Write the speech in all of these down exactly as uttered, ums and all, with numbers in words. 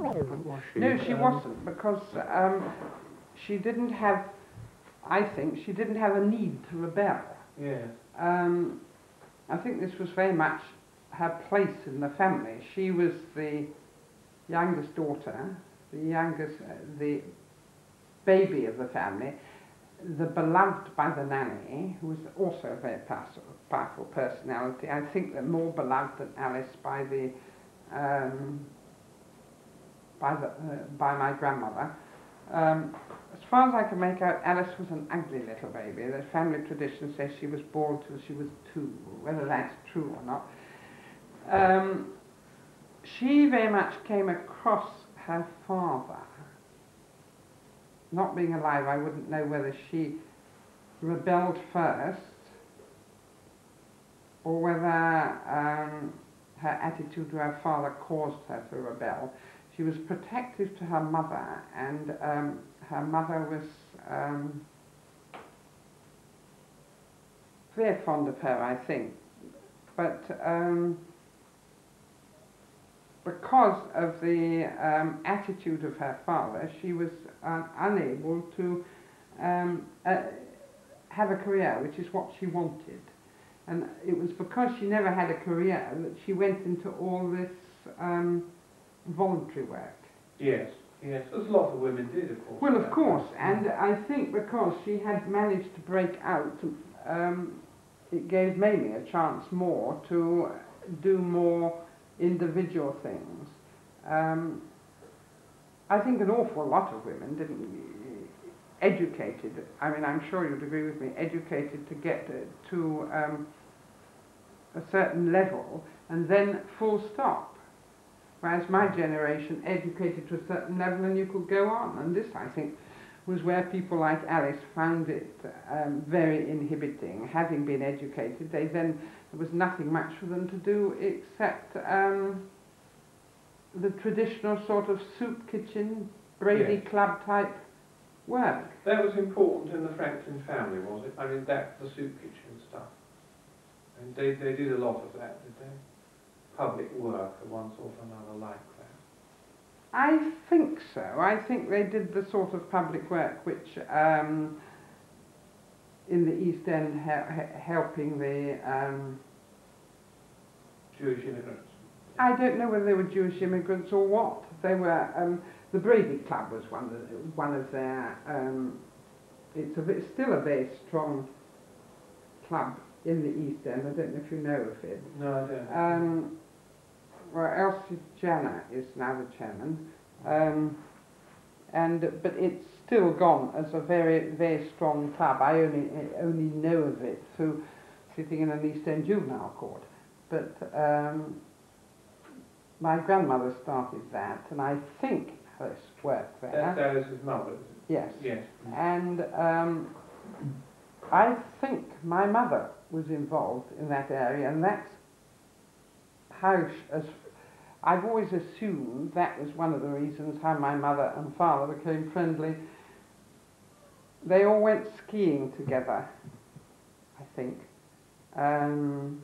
Was she? No, she um, wasn't, because um, she didn't have, I think, she didn't have a need to rebel. Yes. Um, I think this was very much her place in the family. She was the youngest daughter, the youngest, uh, the baby of the family, the beloved by the nanny, who was also a very powerful, powerful personality. I think that more beloved than Alice by the um, by the uh, by my grandmother. Um, as far as I can make out, Alice was an ugly little baby. The family tradition says she was born till she was two. Whether that's true or not. Um, she very much came across her father. Not being alive, I wouldn't know whether she rebelled first or whether um, her attitude to her father caused her to rebel. She was protective to her mother, and um, her mother was um, very fond of her, I think. But um, because of the um, attitude of her father, she was uh, unable to um, uh, have a career, which is what she wanted. And it was because she never had a career that she went into all this um, voluntary work. Yes, yes. As a lot of women did, of course. Well, of course, and I think because she had managed to break out, um, it gave Mamie a chance more to do more individual things. Um, I think an awful lot of women didn't educated, I mean, I'm sure you'd agree with me, educated to get to um, a certain level and then full stop. Whereas my generation educated to a certain level and you could go on. And this, I think, was where people like Alice found it um, very inhibiting. Having been educated, they then, there was nothing much for them to do except um, the traditional sort of soup kitchen, Brady Yes. Club type work. That was important in the Franklin family, was it? I mean, that, the soup kitchen stuff. And they, they did a lot of that, did they? Public work of one sort or another like that. I think so. I think they did the sort of public work which um, in the East End he helping the um, Jewish immigrants. I don't know whether they were Jewish immigrants or what. They were, um, the Brady Club was one of, one of their, um, it's, a, it's still a very strong club in the East End. I don't know if you know of it. No, I don't. Um, well, Elsie Janner is now the chairman, um, and but it's still gone as a very, very strong club. I only only know of it through sitting in an East End juvenile court, but um, my grandmother started that, and I think Alice worked there. That's Alice's mother, is it? Yes. Yes. And um, I think my mother was involved in that area, and that's how, sh as I've always assumed that was one of the reasons how my mother and father became friendly. They all went skiing together, I think, um,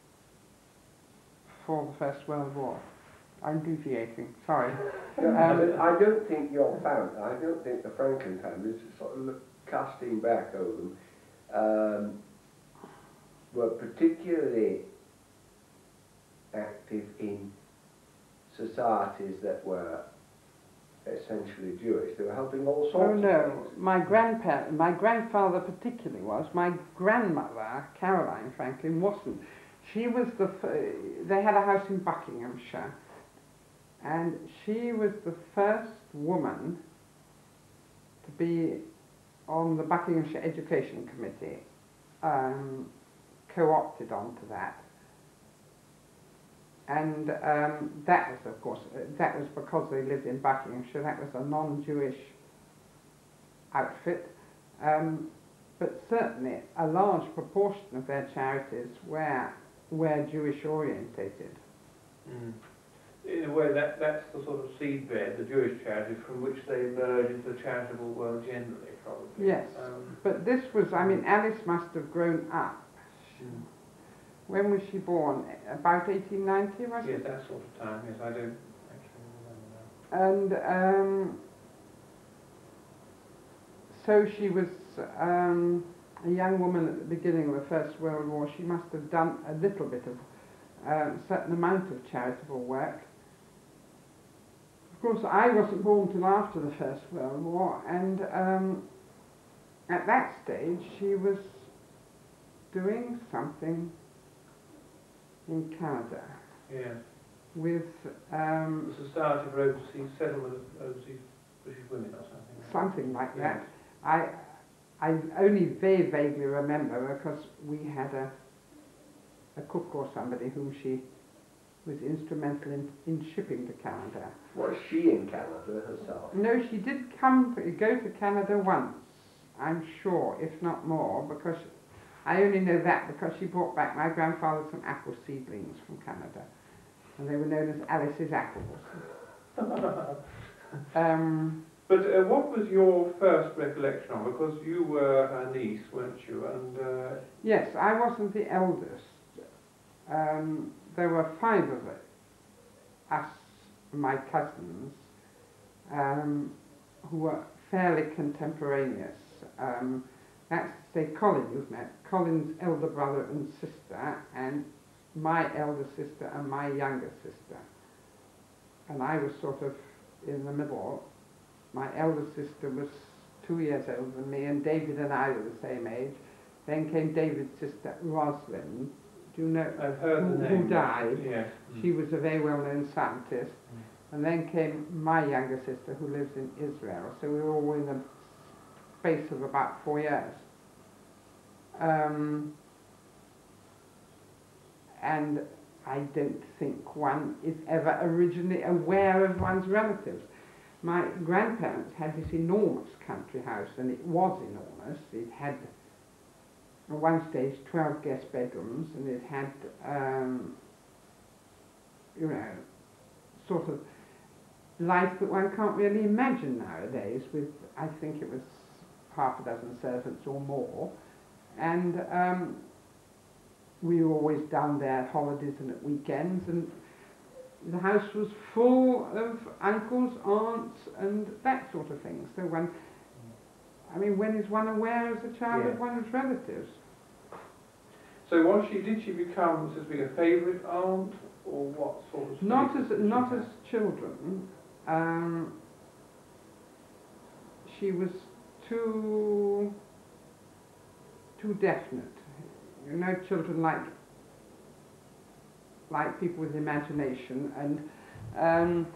for the First World War. I'm deviating, sorry. No, Um, I don't think your family, I don't think the Franklin family, sort of look, casting back over them, um, were particularly active in societies that were essentially Jewish. They were helping all sorts Oh of no, things. my grandpa, my grandfather particularly was. My grandmother, Caroline Franklin, wasn't. She was the, f they had a house in Buckinghamshire, and she was the first woman to be on the Buckinghamshire Education Committee, um, co-opted onto that. And um, that was, of course, uh, that was because they lived in Buckinghamshire. That was a non-Jewish outfit. Um, but certainly a large proportion of their charities were, were Jewish orientated. Mm. In a way, that, that's the sort of seedbed, the Jewish charity, from which they emerge into the charitable world generally, probably. Yes, Um, but this was, I mean, Alice must have grown up. mm. When was she born? About eighteen ninety, was Yes, it? that sort of time, yes, I don't actually remember and um, so she was um, a young woman at the beginning of the First World War. She must have done a little bit of a certain amount of charitable work. Of course, I wasn't born till after the First World War, and um, at that stage she was doing something in Canada. Yes. With um, The Society for Overseas Settlement of Overseas British Women or something. Like something like that. that. I I only very vaguely remember because we had a a cook or somebody whom she was instrumental in, in shipping to Canada. Was she in Canada herself? No, she did come to, go to Canada once, I'm sure, if not more, because I only know that because she brought back my grandfather some apple seedlings from Canada, and they were known as Alice's apples. um, But uh, what was your first recollection of? Because you were her niece, weren't you? And uh, yes, I wasn't the eldest. Um, there were five of it, us, my cousins, um, who were fairly contemporaneous. Um, that's to say, Colin, you've met, Colin's elder brother and sister, and my elder sister and my younger sister. And I was sort of in the middle. My elder sister was two years older than me, and David and I were the same age. Then came David's sister, Rosalind. Do you know I've heard who, the name. who died? Yes. She was a very well-known scientist. Mm. And then came my younger sister, who lives in Israel. So we were all in the space of about four years. Um, and I don't think one is ever originally aware of one's relatives. My grandparents had this enormous country house, and it was enormous. It had, at one stage, twelve guest bedrooms, and it had, um, you know, sort of life that one can't really imagine nowadays, with, I think it was half a dozen servants or more. And um, we were always down there at holidays and at weekends, and the house was full of uncles, aunts, and that sort of thing. So one, I mean, when is one aware as a child Yeah. of one's relatives? So was she? Did she become, so to speak, a favourite aunt, or what sort of? Not as status did she not have? as children. Um, she was too too definite. You know, children like like people with imagination, and um,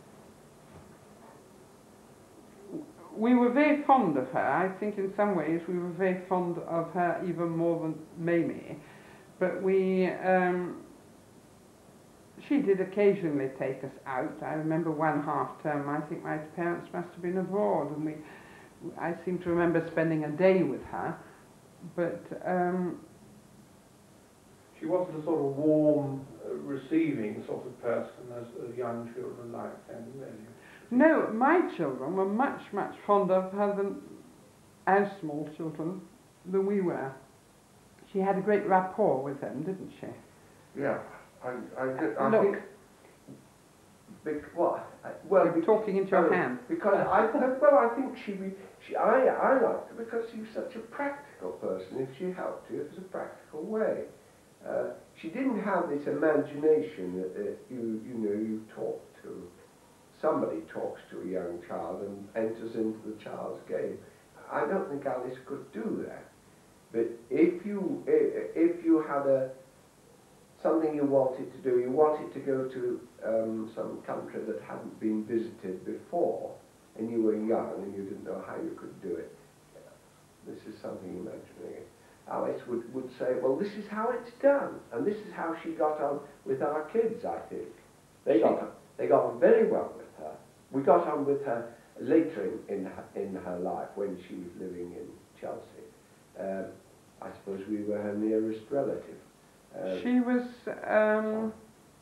we were very fond of her. I think in some ways we were very fond of her even more than Mamie. But we, um, she did occasionally take us out. I remember one half term, I think my parents must have been abroad, and we, I seem to remember spending a day with her. But um, She wasn't a sort of warm, uh, receiving sort of person as, as young children like then, really. no, my children were much, much fonder of her than, as small children, than we were. She had a great rapport with them, didn't she? Yeah, I, I, did- I Look. think. Bec- what? I- Well, You're bec- talking into your oh, hand. Because I, well, I think she, re- she, I, I liked her because she was such a practical person. If she helped you, it was a practical way. Uh, she didn't have this imagination that, that you, you know, you talk to. Somebody talks to a young child and enters into the child's game. I don't think Alice could do that. But if you, i- if you had a something you wanted to do, you wanted to go to um, some country that hadn't been visited before, and you were young and you didn't know how you could do it. This is something imaginary. Alice would, would say, well, this is how it's done, and this is how she got on with our kids, I think. They got on, they got on very well with her. We got on with her later in, in, her, in her life when she was living in Chelsea. Um, I suppose we were her nearest relative. Um, She was, um,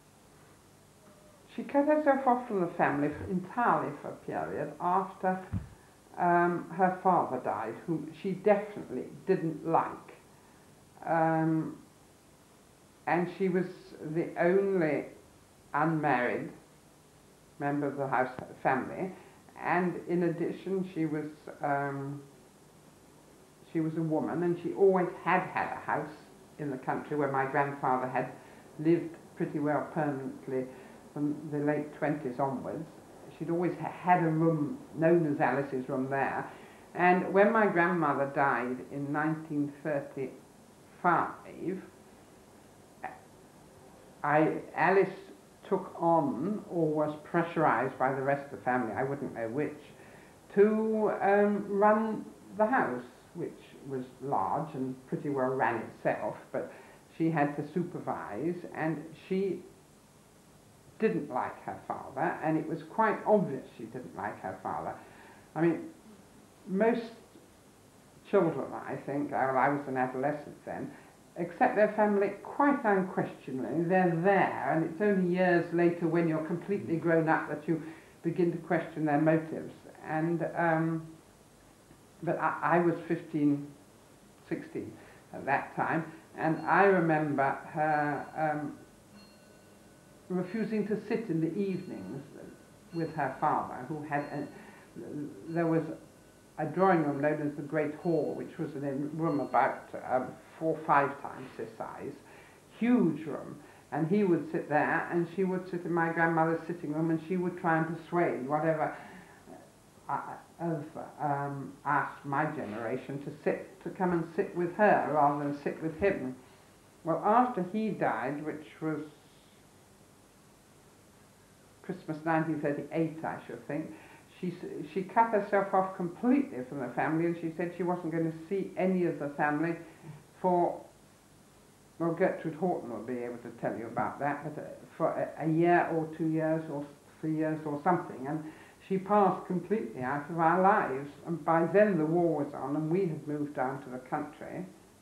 she cut herself off from the family entirely for a period after um, her father died, whom she definitely didn't like. Um, and she was the only unmarried member of the house family, and in addition she was um, she was a woman, and she always had had a house in the country where my grandfather had lived pretty well permanently from the late twenties onwards. She'd always ha- had a room known as Alice's room there, and when my grandmother died in nineteen thirty-five, I, Alice took on, or was pressurised by the rest of the family, I wouldn't know which, to um, run the house, which was large and pretty well ran itself, but she had to supervise, and she didn't like her father, and it was quite obvious she didn't like her father. I mean, most children, I think, well, I was an adolescent then, accept their family quite unquestioningly. They're there, and it's only years later when you're completely grown up that you begin to question their motives. And um, but I, I was fifteen, sixteen at that time, and I remember her um, refusing to sit in the evenings with her father, who had a, there was a drawing room known as the Great Hall, which was in a room about um, four or five times this size, huge room, and he would sit there, and she would sit in my grandmother's sitting room, and she would try and persuade whatever uh, of um, us, my generation, to sit, to come and sit with her rather than sit with him. Well, after he died, which was Christmas nineteen thirty-eight, I should think, She, she cut herself off completely from the family, and she said she wasn't going to see any of the family for, well, Gertrude Horton will be able to tell you about that, but uh, for a, a year or two years or three years or something, and she passed completely out of our lives. And by then the war was on, and we had moved down to the country,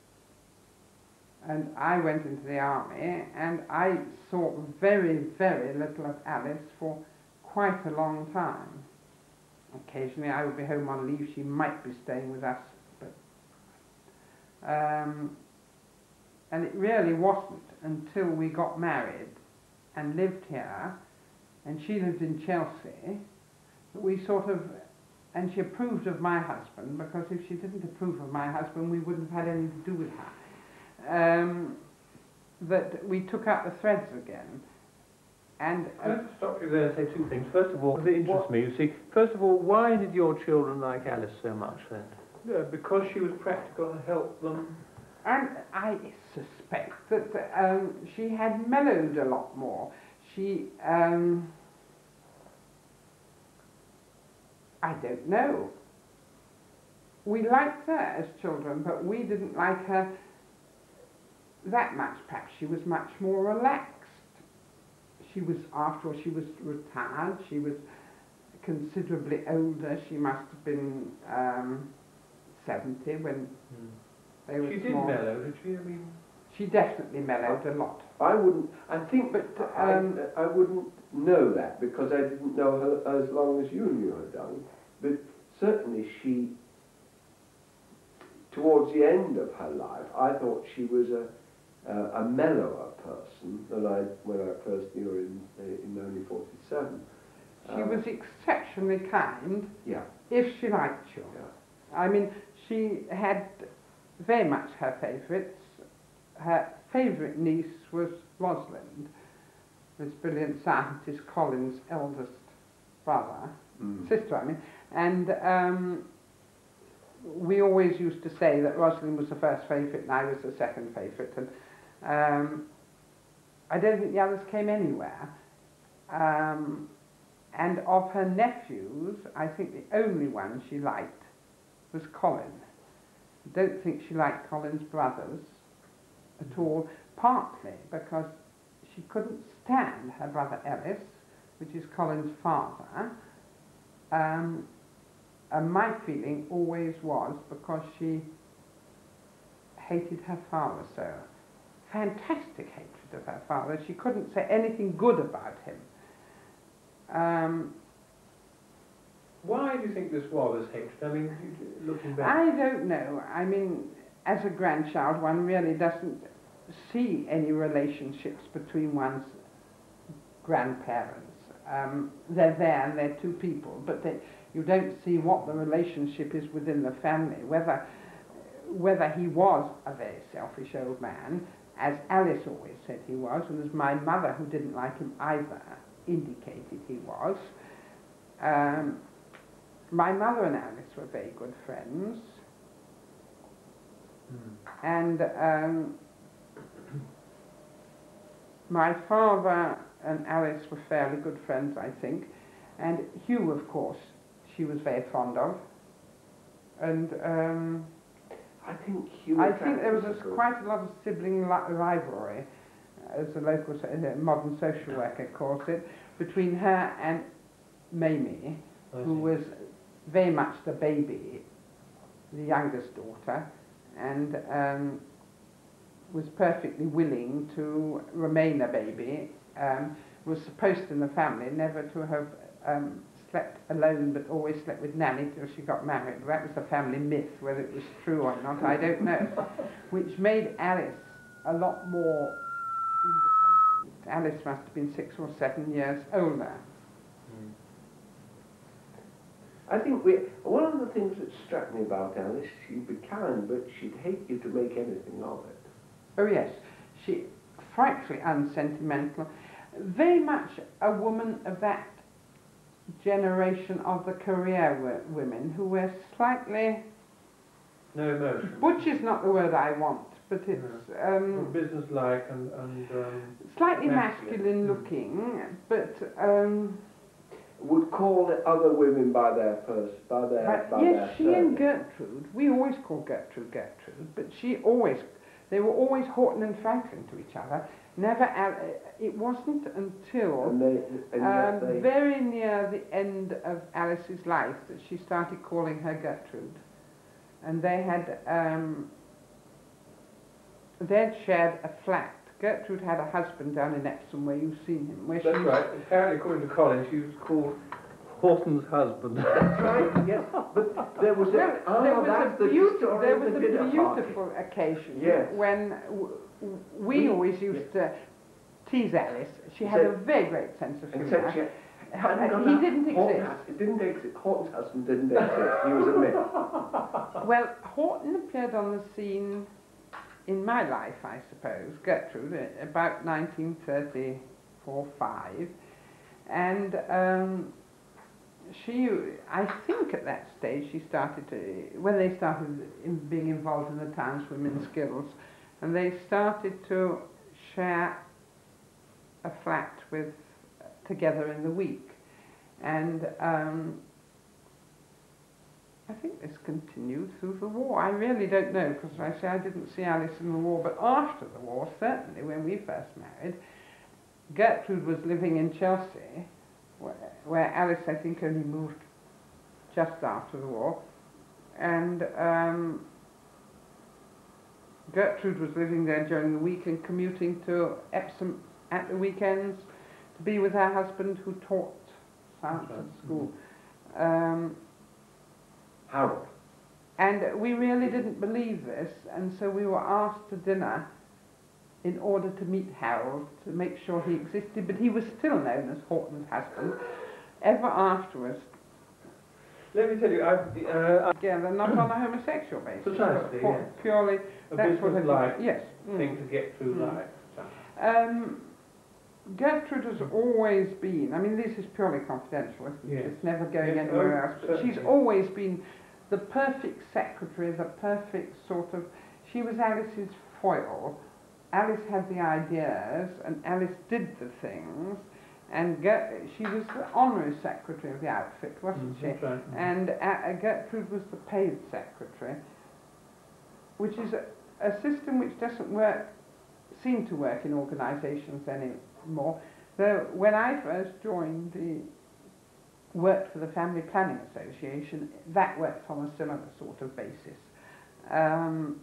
and I went into the army, and I saw very, very little of Alice for quite a long time. Occasionally I would be home on leave, she might be staying with us, but um, and it really wasn't until we got married and lived here, and she lived in Chelsea, that we sort of, and she approved of my husband, because if she didn't approve of my husband we wouldn't have had anything to do with her, um, that we took out the threads again. And uh, Can I just stop you there and say two things? First of all, it interests me, you see, first of all, why did your children like Alice so much then? Yeah, because she was practical and helped them. And I suspect that um, she had mellowed a lot more. She, um, I don't know. We liked her as children, but we didn't like her that much. Perhaps she was much more relaxed. She was, after all, she was retired, she was considerably older, she must have been um, seventy when mm. they were She small. did mellow, did she? I mean, she definitely mellowed a lot. I wouldn't, I think, but um, I, I wouldn't know that, because I didn't know her as long as you knew her, darling. But certainly she, towards the end of her life, I thought she was a Uh, a mellower person than I when I first knew her in in only forty-seven. She uh, was exceptionally kind. Yeah. If she liked you. Yeah. I mean, she had very much her favourites. Her favourite niece was Rosalind, this brilliant scientist Colin's eldest brother, mm. sister, I mean, and um, we always used to say that Rosalind was the first favourite and I was the second favourite, and Um, I don't think the others came anywhere. Um, and of her nephews, I think the only one she liked was Colin. I don't think she liked Colin's brothers at all, partly because she couldn't stand her brother Ellis, which is Colin's father. Um, and my feeling always was because she hated her father so. Fantastic hatred of her father. She couldn't say anything good about him. Um, Why do you think this was, this hatred? I mean, looking back. I don't know. I mean, as a grandchild, one really doesn't see any relationships between one's grandparents. Um, they're there and they're two people, but they, you don't see what the relationship is within the family, whether whether he was a very selfish old man, as Alice always said he was, and as my mother, who didn't like him either, indicated he was. Um, my mother and Alice were very good friends, Mm. and um, my father and Alice were fairly good friends, I think, and Hugh, of course, she was very fond of, and um, I think Hugh I think there was Atkinson a, could- quite a lot of sibling li- rivalry, as the local so- uh, modern social worker calls it, between her and Mamie, I who see. was very much the baby, the youngest daughter, and um, was perfectly willing to remain a baby, um, was supposed in the family never to have um, slept alone, but always slept with Nanny till she got married. That was a family myth. Whether it was true or not, I don't know. Which made Alice a lot more independent. Alice must have been six or seven years older. Mm. I think we, one of the things that struck me about Alice, she'd be kind, but she'd hate you to make anything of it. Oh yes, she frightfully unsentimental, very much a woman of that generation of the career wo- women who were slightly, No emotion. butch is not the word I want, but it's Well, um, business-like and, and um, slightly masculine. masculine Mm. looking, but um, Would call the other women by their first, by their, but by yes, their she and surname. Gertrude, we always call Gertrude Gertrude, but she always, they were always Horton and Franklin to each other. Never, Al- it wasn't until And they, and yet um, they, very near the end of Alice's life that she started calling her Gertrude. And they had, um, they'd shared a flat. Gertrude had a husband down in Epsom where you've seen him. Where that's she, right. Apparently, according to Colin, she was called Horton's husband. that's right, yes. But there was a, Well, ah, there was that's a, the beautiful, story there of was the a dinner party. beautiful occasion Yes. when w- w- we We- always used to tease Alice. She had Said- a very great sense of And humour. said she Uh, hadn't got he that- didn't Horton exist. hus- It didn't exist. Horton's husband didn't exist. He was a myth. Well, Horton appeared on the scene in my life, I suppose, Gertrude, uh, about nineteen thirty-four five. And um, she, I think at that stage, she started to, when they started in being involved in the Town's Women's Guilds, and they started to share a flat with, together in the week. And um, I think this continued through the war. I really don't know, because I say I didn't see Alice in the war, but after the war, certainly when we first married, Gertrude was living in Chelsea, where, where Alice, I think, only moved just after the war, and um, Gertrude was living there during the week and commuting to Epsom at the weekends to be with her husband, who taught science Right. at school. Um, Harold. And we really didn't believe this, and so we were asked to dinner in order to meet Harold, to make sure he existed, but he was still known as Horton's husband. Ever afterwards, Let me tell you, I've, uh, again, they're not on a homosexual basis, Precisely, but for- yes. purely, a that's what I business-like yes. mm. thing to get through Mm. life. So. Um, Gertrude has always been, I mean, this is purely confidential, isn't it? Yes. It's never going Yes, anywhere oh, else, but she's certainly. always been the perfect secretary, the perfect sort of, she was Alice's foil. Alice had the ideas, and Alice did the things, and Ger- she was the honorary secretary of the outfit, wasn't Mm, she? that's right. And uh, Gertrude was the paid secretary, which is a, a system which doesn't work, seem to work in organisations anymore. Though when I first joined the, worked for the Family Planning Association, that worked on a similar sort of basis. Um,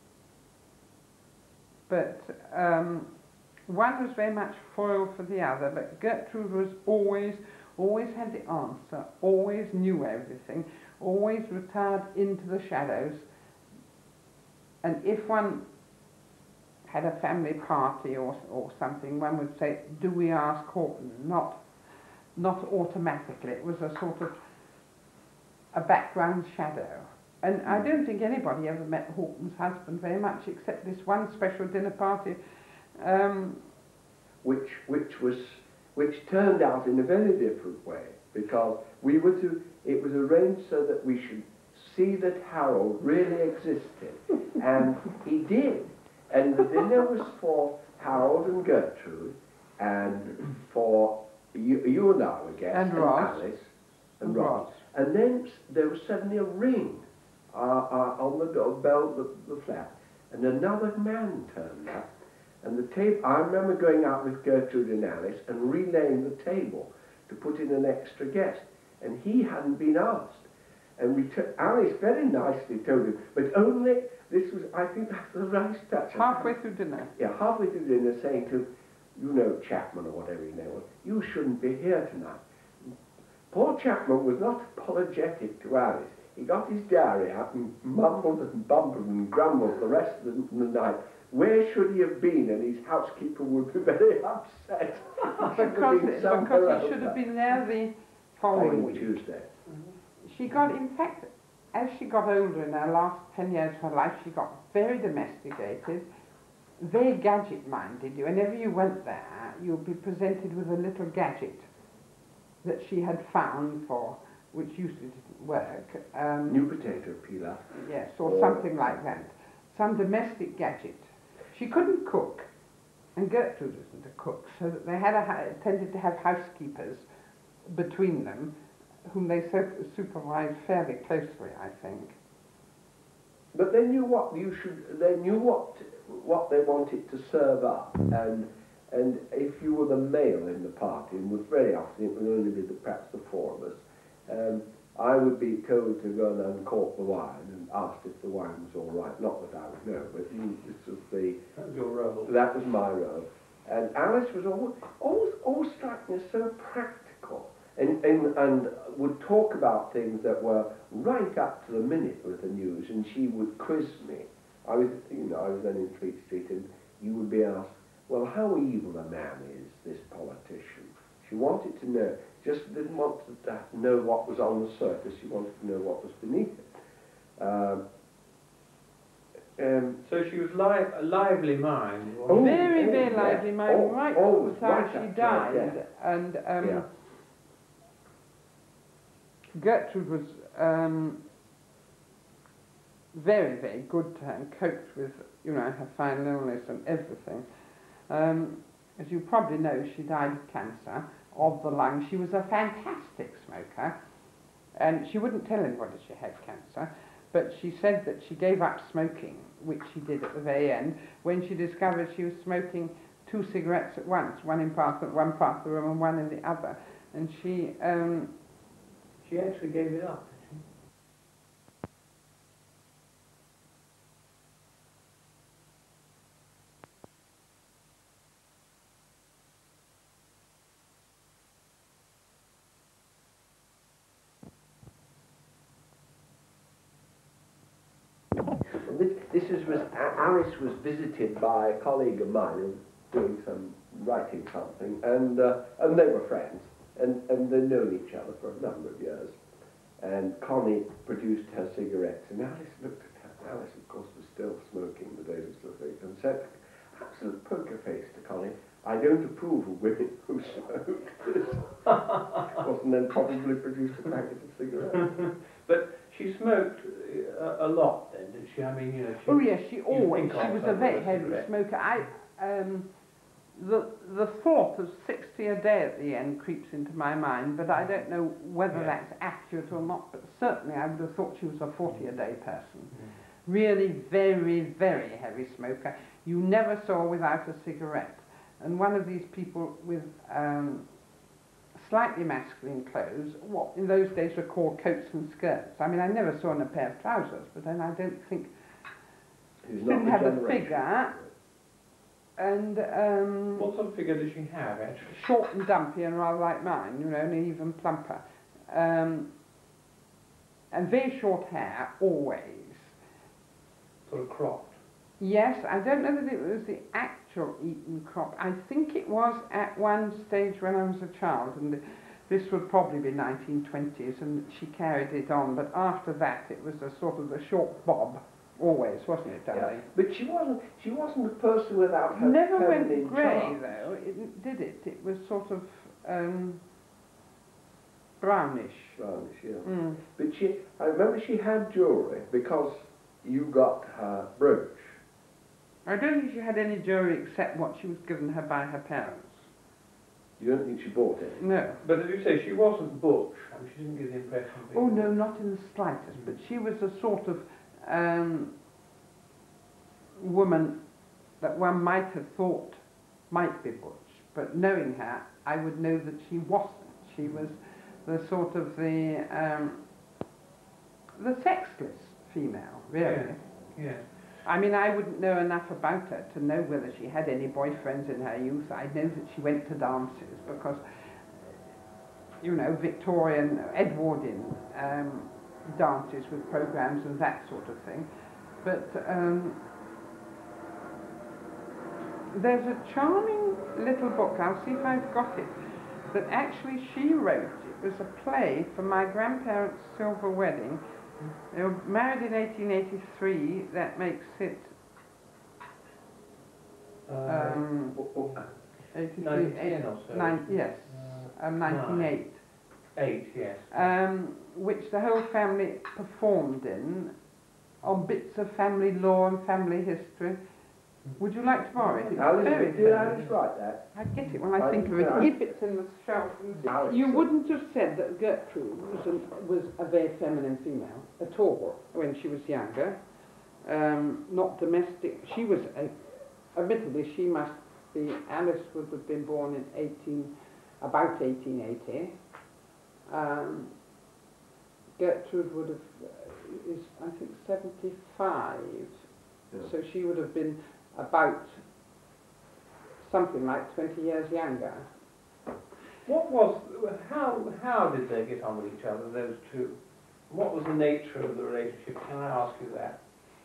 but um, one was very much foil for the other, but Gertrude was always, always had the answer, always knew everything, always retired into the shadows. And if one had a family party or, or something, one would say, do we ask Horton? Not, not automatically. It was a sort of a background shadow. And I don't think anybody ever met Horton's husband very much, except this one special dinner party. Um, which which was which turned out in a very different way, because we were to it was arranged so that we should see that Harold really existed, and he did. And the dinner was for Harold and Gertrude, and for you, you and I, I guess, and, and Ross, Alice and, and Ross. Ross. And then s- there was suddenly a ring uh, uh, on the door bell, the, the flat, and another man turned up. And the table, I remember going out with Gertrude and Alice and relaying the table to put in an extra guest, and he hadn't been asked. And we took, Alice very nicely told him, but only, this was, I think that's the right touch. Halfway through dinner. Yeah, halfway through dinner, saying to, you know, Chapman or whatever his name was, you shouldn't be here tonight. Poor Chapman was not apologetic to Alice. He got his diary out and mumbled and bumbled and grumbled the rest of the, the night. Where should he have been? And his housekeeper would be very upset. because because he should have been there the following week. Tuesday. She got, in fact, as she got older in her last ten years of her life, she got very domesticated, very gadget-minded. Whenever you went there, you'd be presented with a little gadget that she had found for, which usually didn't work. Um, New potato peeler. Yes, or, or something like that. Some domestic gadget. She couldn't cook, and Gertrude wasn't a cook, so that they had a, tended to have housekeepers between them, whom they so, supervised fairly closely, I think. But they knew what you should. They knew what what they wanted to serve up, and and if you were the male in the party, and was very often it would only be the, perhaps the four of us, um, I would be told to go and uncork the wine and asked if the wine was all right. Not that I would know, but you, this was the That was your role. that was my role. And Alice was always always, always struck me as so practical. And, and, and would talk about things that were right up to the minute with the news, and she would quiz me. I was, you know, I was then in Fleet Street, and you would be asked, well, how evil a man is this politician? She wanted to know, just didn't want to know what was on the surface, she wanted to know what was beneath it. Um, um, So she was li a lively mind. Oh, wasn't she? very, oh, very yeah. lively mind, Oh, right oh, from the time right she up to died. that, And um, Yeah. Gertrude was um, very, very good to her and coped with, you know, her final illness and everything. Um, as you probably know, she died of cancer of the lung. She was a fantastic smoker, and she wouldn't tell anybody she had cancer, but she said that she gave up smoking, which she did at the very end, when she discovered she was smoking two cigarettes at once, one in part of, one part of the room and one in the other. And she... Um, She actually gave it up, did she? This, this is, was, Alice was visited by a colleague of mine who was doing some, writing something, and, uh, and they were friends, and, and they'd known each other for a number of years. And Connie produced her cigarettes, and Alice looked at her. Alice, of course, was still smoking the day of the thing, and said, absolute poker face to Connie, I don't approve of women who smoke. And then probably produced a packet of cigarettes. But she smoked a, a lot then, did she? I mean, you know, she... oh yes, she always, think she of was her a very with a heavy cigarette. smoker. I, um, the, the thought of sixty a day at the end creeps into my mind, but I don't know whether Yeah. that's accurate or not, but certainly I would have thought she was a forty a day person. Mm. Really very, very heavy smoker. You never saw without a cigarette. And one of these people with um, slightly masculine clothes, what in those days were called coats and skirts. I mean, I never saw in a pair of trousers, but then I don't think, Who's didn't not have the a generation. figure, and um, What sort of figure did she have, actually? short and dumpy and rather like mine, you know, and even plumper. Um, and very short hair, always. Sort of cropped. Yes, I don't know that it was the actual Eton crop. I think it was at one stage when I was a child, and This would probably be nineteen twenties, and she carried it on. But after that, it was a sort of a short bob, always, wasn't it, darling? Yeah. But she wasn't. She wasn't a person without her Never feminine went grey, charm. though, it, did it? It was sort of um, brownish. Brownish, yeah. Mm. But she, I remember she had jewellery because you got her brooch. I don't think she had any jewellery except what she was given her by her parents. You don't think she bought it? No. But as you say, she wasn't butch. I mean, she didn't give the impression of being Oh, no, not in the slightest. But she was a sort of um, woman that one might have thought might be butch. But knowing her, I would know that she wasn't. She was the sort of the um, the sexless female, really. Yeah. Yeah. I mean, I wouldn't know enough about her to know whether she had any boyfriends in her youth. I know that she went to dances because, you know, Victorian, Edwardian um, dances with programs and that sort of thing. But um, there's a charming little book, I'll see if I've got it, that actually she wrote. It was a play for my grandparents' silver wedding. They were married in eighteen eighty-three. That makes it Uh, um, Oh, oh, eighty-three. nineteen ten or so. Nine, yes, Uh, um, nineteen oh eight. Eight, yes. Um, which the whole family performed in on bits of family law and family history. Would you like to borrow it? It's Alice, very did clever. Alice write that? I get it when I I think of it. didn't- If it's in the shelf. Alice You said- wouldn't have said that Gertrude was a, was a very feminine female at all when she was younger. Um, not domestic. She was, a, admittedly, she must be, Alice would have been born in eighteen, about eighteen eighty. Um, Gertrude would have, uh, is I think seventy-five. Yeah. So she would have been about something like twenty years younger. What was, how, how did they get on with each other, those two? What was the nature of the relationship? Can I ask you that?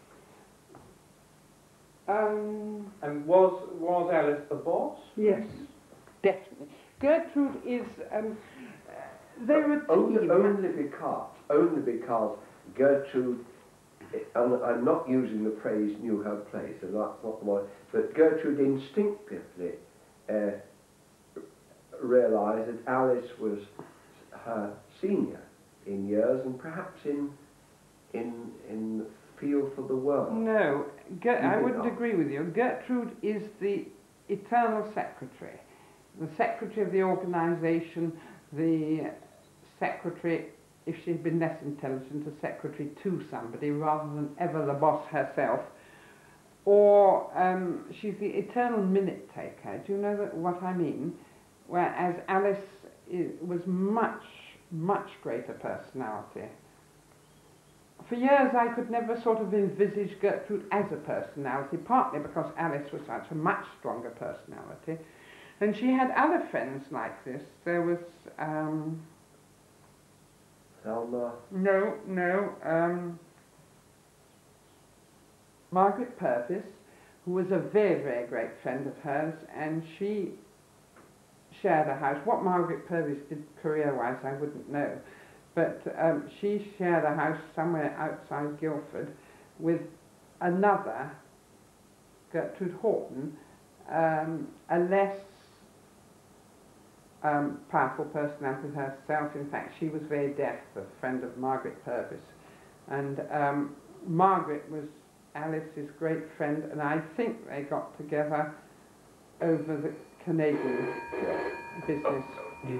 Um, And was, was Alice the boss? yes, definitely. Gertrude is, um, uh, they were a Only, team. only because, only because Gertrude, and I'm not using the phrase knew her place, and that's not the one, but Gertrude instinctively uh, realised that Alice was her senior in years and perhaps in in in the feel for the world. No, Ger- You I think wouldn't not? agree with you. Gertrude is the eternal secretary, the secretary of the organisation, the secretary, if she'd been less intelligent, a secretary to somebody rather than ever the boss herself. Or um, she's the eternal minute taker. Do you know that, what I mean? Whereas Alice is, was much, much greater personality. For years I could never sort of envisage Gertrude as a personality, partly because Alice was such a much stronger personality. And she had other friends like this. There was, um, Thelma, no, no, um, Margaret Purvis, who was a very, very great friend of hers, and she shared a house. What Margaret Purvis did career-wise, I wouldn't know. But um, she shared a house somewhere outside Guildford with another, Gertrude Horton, um, a less um, powerful personality herself. In fact, she was very deaf, a friend of Margaret Purvis. And um, Margaret was Alice's great friend, and I think they got together over the Canadian business. Yeah.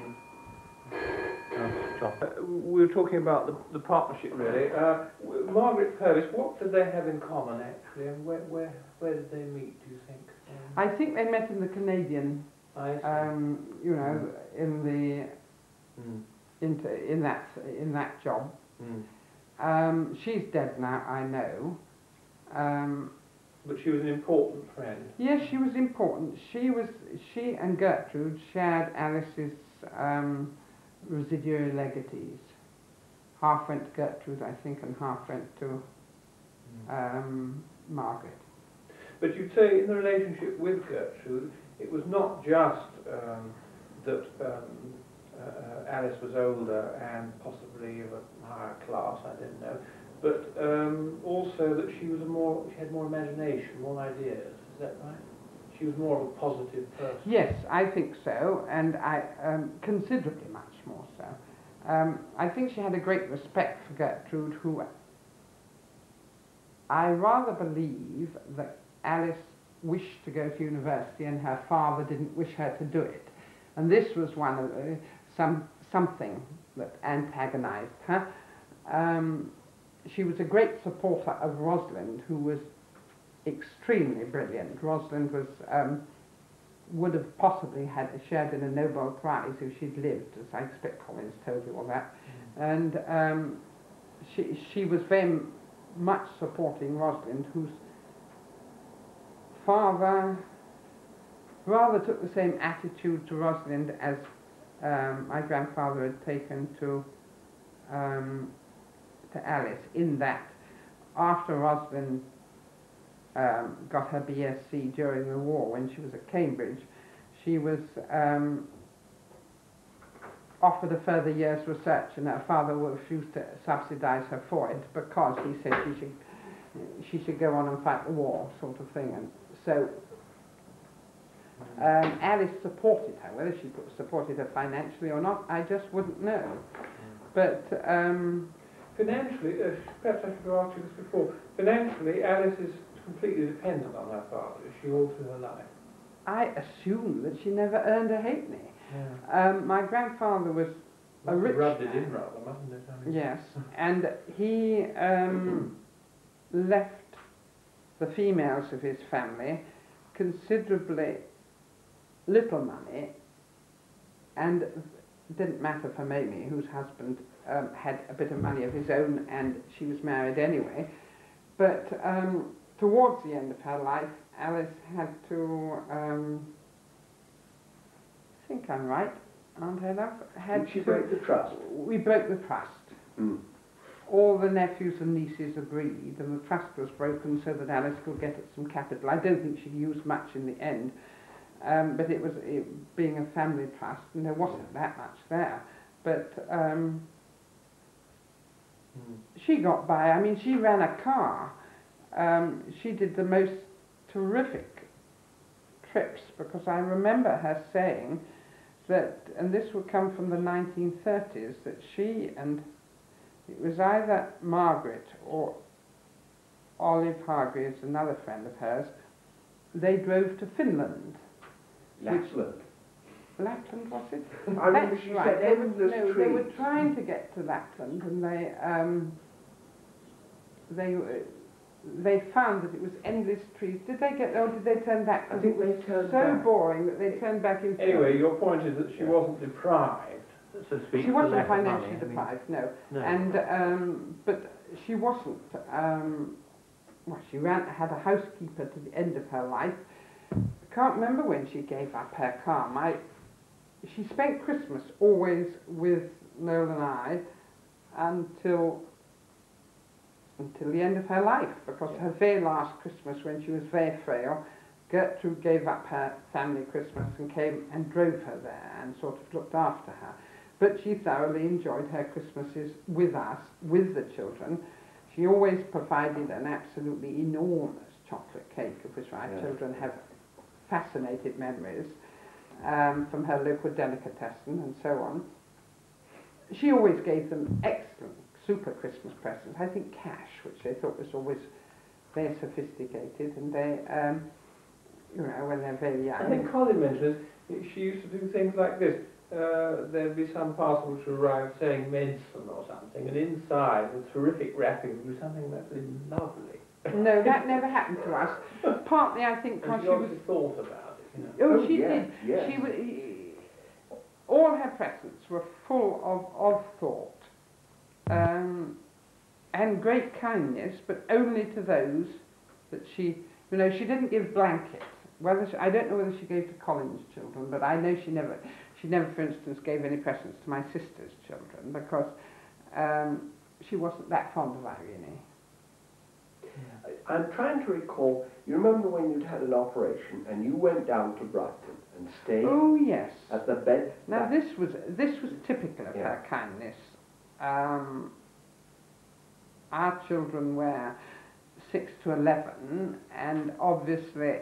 Uh, we were talking about the, the partnership, really. Uh, w- Margaret Purvis, what did they have in common, actually, and where, where, where did they meet, do you think? Um, I think they met in the Canadian, I see. um, you know, in the Mm. into in that in that job. Mm. Um, she's dead now, I know. Um, But she was an important friend. yes, she was important. She was she and Gertrude shared Alice's um, residuary legacies. Half went to Gertrude, I think, and half went to um, Margaret. But you'd say in the relationship with Gertrude, it was not just um, that um, uh, Alice was older and possibly of a higher class, I don't know, but um, also that she was a more, she had more imagination, more ideas, is that right? She was more of a positive person. Yes, I think so, and I um, considerably much more so. Um, I think she had a great respect for Gertrude, who I rather believe that Alice wished to go to university and her father didn't wish her to do it. And this was one of uh, some something that antagonized her. Um, she was a great supporter of Rosalind, who was extremely brilliant. Rosalind was um, would have possibly had shared in a Nobel Prize if she'd lived, as I expect Collins told you all that. Mm. And um, she she was very much supporting Rosalind, whose father rather took the same attitude to Rosalind as um, my grandfather had taken to um, to Alice, in that after Rosalind um, got her B S c during the war, when she was at Cambridge, she was um, offered a further year's research, and her father refused to subsidise her for it because he said she should she should go on and fight the war, sort of thing. And so um, Alice supported her. Whether she supported her financially or not, I just wouldn't know. But um, financially, uh, perhaps I should have asked you this before. Financially, Alice is completely dependent on her father. Is she all through her life? I assume that she never earned a halfpenny. Yeah. Um, my grandfather was Must a rich rubbed man. it in rather, mustn't it? I mean. Yes, and he um, left the females of his family considerably little money, and it didn't matter for Mamie, whose husband um, had a bit of money of his own, and she was married anyway. But um, towards the end of her life, Alice had to, um, I think I'm right, aren't I, love? Had Did she to, break the trust? We broke the trust. Mm. All the nephews and nieces agreed, and the trust was broken so that Alice could get at some capital. I don't think she used much in the end, um, but it was it, being a family trust, and there wasn't that much there. But um, mm. she got by. I mean, she ran a car. Um, she did the most terrific trips, because I remember her saying that, and this would come from the nineteen thirties, that she and it was either Margaret or Olive Hargreaves, another friend of hers, they drove to Finland. Lapland. Lapland, was it? I remember That's she right. said They were, endless no, trees. they were trying to get to Lapland, and they um, they they found that it was endless trees. Did they get? Or did they turn back? I think they turned so back. boring that they turned back into. Anyway, your point is that she wasn't deprived, so to speak. She wasn't for lack of financially money, I mean. deprived, no. No. And um, but she wasn't. Um, well, she ran had a housekeeper to the end of her life. I can't remember when she gave up her car. My, she spent Christmas always with Noel and I until until the end of her life, because Yeah. her very last Christmas, when she was very frail, Gertrude gave up her family Christmas and came and drove her there and sort of looked after her. But she thoroughly enjoyed her Christmases with us, with the children. She always provided an absolutely enormous chocolate cake, of which our Yeah. children have fascinated memories, um, from her local delicatessen and so on. She always gave them excellent, super Christmas presents. I think cash, which they thought was always very sophisticated, and they, um, you know, when they're very young. I think Colin mentioned this. She used to do things like this. Uh, there'd be some parcel which would arrive saying medicine or something, and inside, with terrific wrapping, would be something absolutely lovely. No, that never happened to us. Partly, I think, because And she she was. obviously thought about it, you know. Oh, Oh, she yes, did. yes. She was. All her presents were full of of thought, um, and great kindness, but only to those that she. You know, she didn't give blankets. Whether she, I don't know whether she gave to Colin's children, but I know she never. She never, for instance, gave any presents to my sister's children, because um, she wasn't that fond of Irene. I'm trying to recall, you remember when you'd had an operation and you went down to Brighton and stayed Oh yes. at the bed? Now back- this was this was typical of Yeah. her kindness. Um, our children were six to eleven, and obviously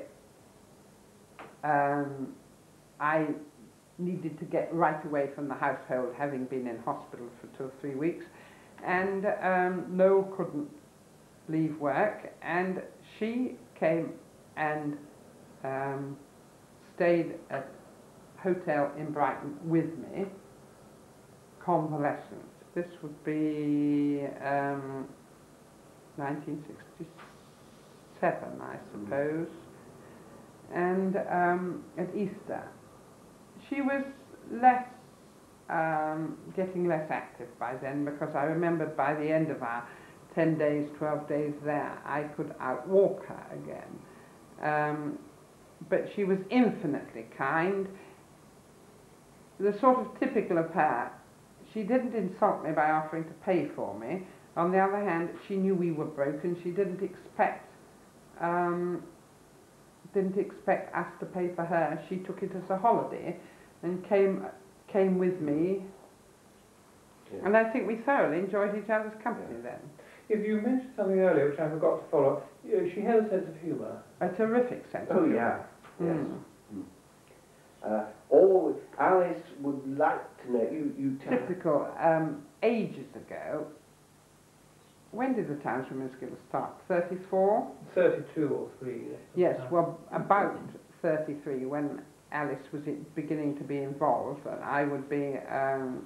um, I needed to get right away from the household, having been in hospital for two or three weeks, and um, Noel couldn't leave work, and she came and um, stayed at a hotel in Brighton with me, convalescent. This would be um, nineteen sixty-seven, I suppose, and um, at Easter. She was less, um, getting less active by then, because I remembered by the end of our ten days, twelve days there, I could outwalk her again. Um, but she was infinitely kind. The sort of typical of her, she didn't insult me by offering to pay for me. On the other hand, she knew we were broken. She didn't expect, um, didn't expect us to pay for her. She took it as a holiday and came came with me. Yeah. And I think we thoroughly enjoyed each other's company Yeah. then. If you mentioned something earlier, which I forgot to follow, uh, she had a sense of humour. A terrific sense of Oh humour. yeah, yes. Mm. Uh, all Alice would like to know, you, you tell her. Typical. Um, ages ago, when did the Towns Women's Guild start? thirty-four? thirty-two or three. Yes, well, about thirty-three, when Alice was i- beginning to be involved, and I would be um,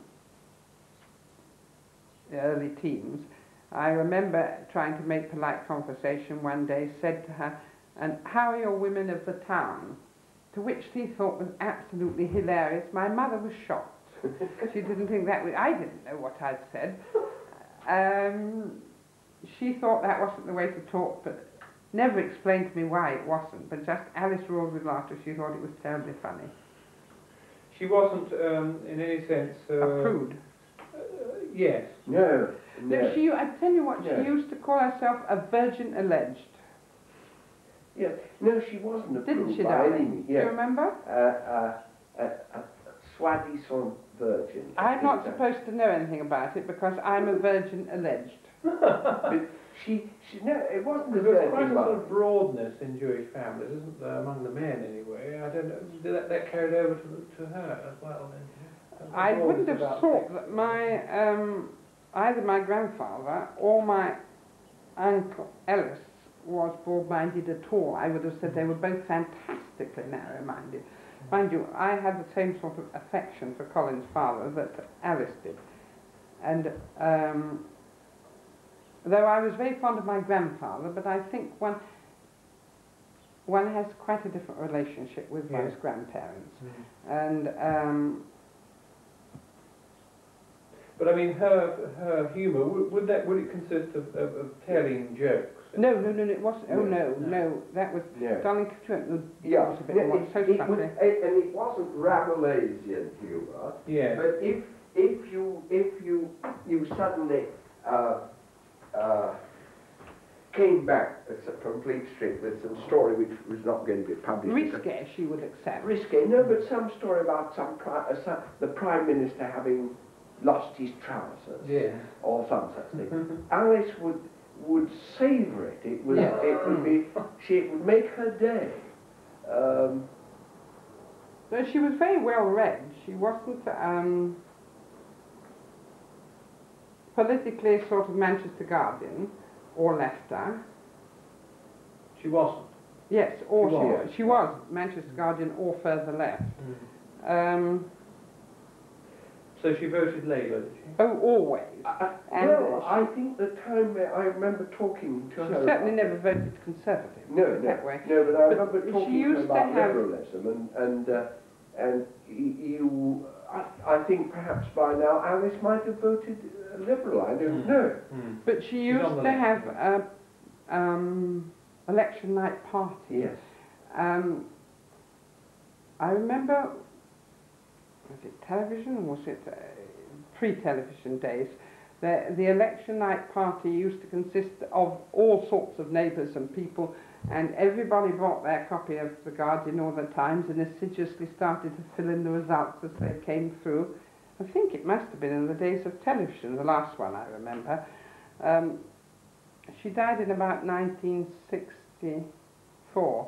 early teens. I remember trying to make polite conversation one day, said to her, "And how are your women of the town?" To which she thought was absolutely hilarious. My mother was shocked. She didn't think that was, I didn't know what I'd said. Um, she thought that wasn't the way to talk, but never explained to me why it wasn't. But just Alice roared with laughter. She thought it was terribly funny. She wasn't, um, in any sense... Uh, A prude. Uh, yes. No, No, no. she, I tell you what, No. she used to call herself a virgin alleged. Yeah, no, she wasn't a Didn't prude she, by any darling? means. Do you Yeah. remember? Uh, uh, a, a swaddy sort of virgin. I'm not Exactly. supposed to know anything about it because I'm a virgin alleged. But she, she, no, it wasn't a There's quite virgin. a but- sort of broadness in Jewish families, isn't there, among the men anyway? I don't know, did that, that carried over to, the, to her as well then? I Broadness wouldn't have about thought sex. that my, um, either my grandfather or my uncle Ellis was broad-minded at all. I would have said they were both fantastically narrow-minded. Mind you, I had the same sort of affection for Colin's father that Alice did. And um, though I was very fond of my grandfather, but I think one one has quite a different relationship with Yes. one's grandparents. Mm. And um, But I mean, her her humour, would, would that would it consist of, of, of telling jokes? no, no, no, no, it wasn't. Oh no, No. no, that was Yeah. Darling Couture. Yeah, was a bit yeah, more, it, so it funny. was, it, and it wasn't Rabelaisian humour. Yeah. But if if you if you you suddenly uh, uh, came back as a complete strip with some story which was not going to be published. Risque, she would accept. Risque, no, but some story about some, pri- uh, some the prime minister having lost his trousers, Yeah. or some such thing. Alice would would savour it. It was Yeah. it would be she it would make her day. Um, Though she was very well read. She wasn't um, politically sort of Manchester Guardian or Leicester. She wasn't. Yes, or She she, was. she was Manchester Guardian or further left. Um, So she voted Labour, did she? oh, always. I, And, well, uh, I think the time where I remember talking to She her. certainly about never it. voted Conservative. No, put it no, that way. no, but I But remember she talking to used her to about have- liberalism, and and uh, and y- you, I, I think perhaps by now Alice might have voted uh, Liberal. I don't Mm. know. Mm. But she She's on used the to left, have a um, election night party. Yes. Um, I remember, was it television or was it uh, pre-television days? The, the election night party used to consist of all sorts of neighbours and people, and everybody brought their copy of the Guardian or the Times and assiduously started to fill in the results as they came through. I think it must have been in the days of television, the last one I remember. Um, she died in about nineteen sixty-four,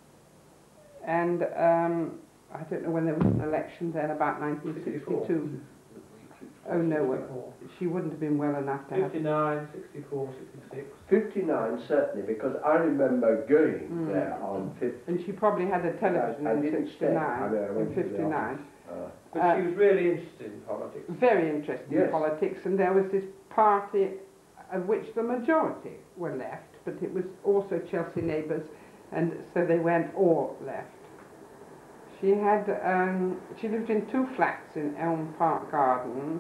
and um, I don't know when there was an election then, about nineteen sixty-two. Oh no, she wouldn't have been well enough to have... fifty-nine, sixty-four, sixty-six. fifty-nine certainly, because I remember going Mm. there on fifty. And she probably had a television I, I in didn't stay. I sixty-nine, mean, I went in to the fifty-nine. office. But Uh, she was really interested in politics. Very interested in Yes. politics, and there was this party of which the majority were left, but it was also Chelsea neighbours, and so they went all left. She had, um, she lived in two flats in Elm Park Gardens,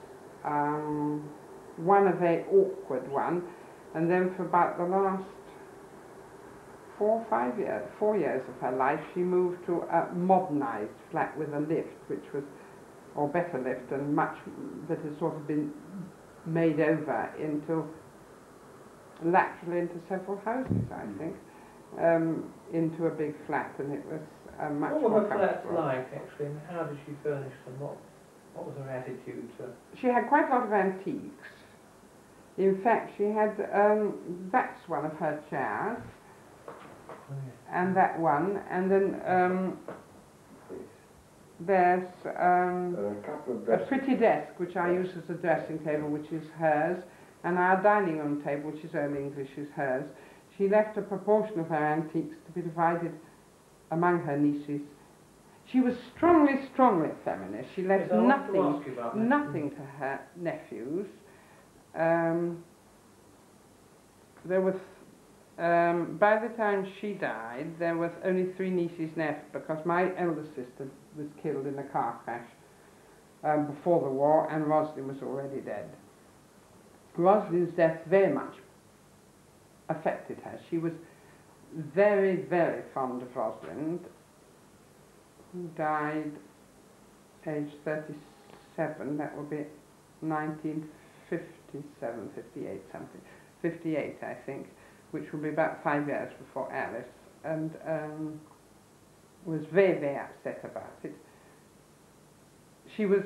um, one a very awkward one, and then for about the last four or five years, four years of her life, she moved to a modernised flat with a lift, which was, or better lift, and much that has sort of been made over into, laterally into several houses, I think, um, into a big flat, and it was uh, much What more were her flats comfortable. like, actually, and how did she furnish them? What, what was her attitude to... She had quite a lot of antiques. In fact, she had, um, that's one of her chairs, and that one, and then um, there's um, And a couple of a dresses. pretty desk which I use as a dressing table, which is hers, and our dining room table, which is Early English, is hers. She left a proportion of her antiques to be divided among her nieces. She was strongly, strongly feminist. She left Yes, I wanted to nothing, ask you about that. nothing to her nephews. Um, there was, um, by the time she died, there was only three nieces left, because my elder sister was killed in a car crash um, before the war, and Rosalind was already dead. Rosalind's death very much affected her. She was very, very fond of Rosalind, who died aged thirty-seven. That will be nineteen fifty-seven, fifty-eight something. fifty-eight, I think, which will be about five years before Alice, and um, was very, very upset about it. She was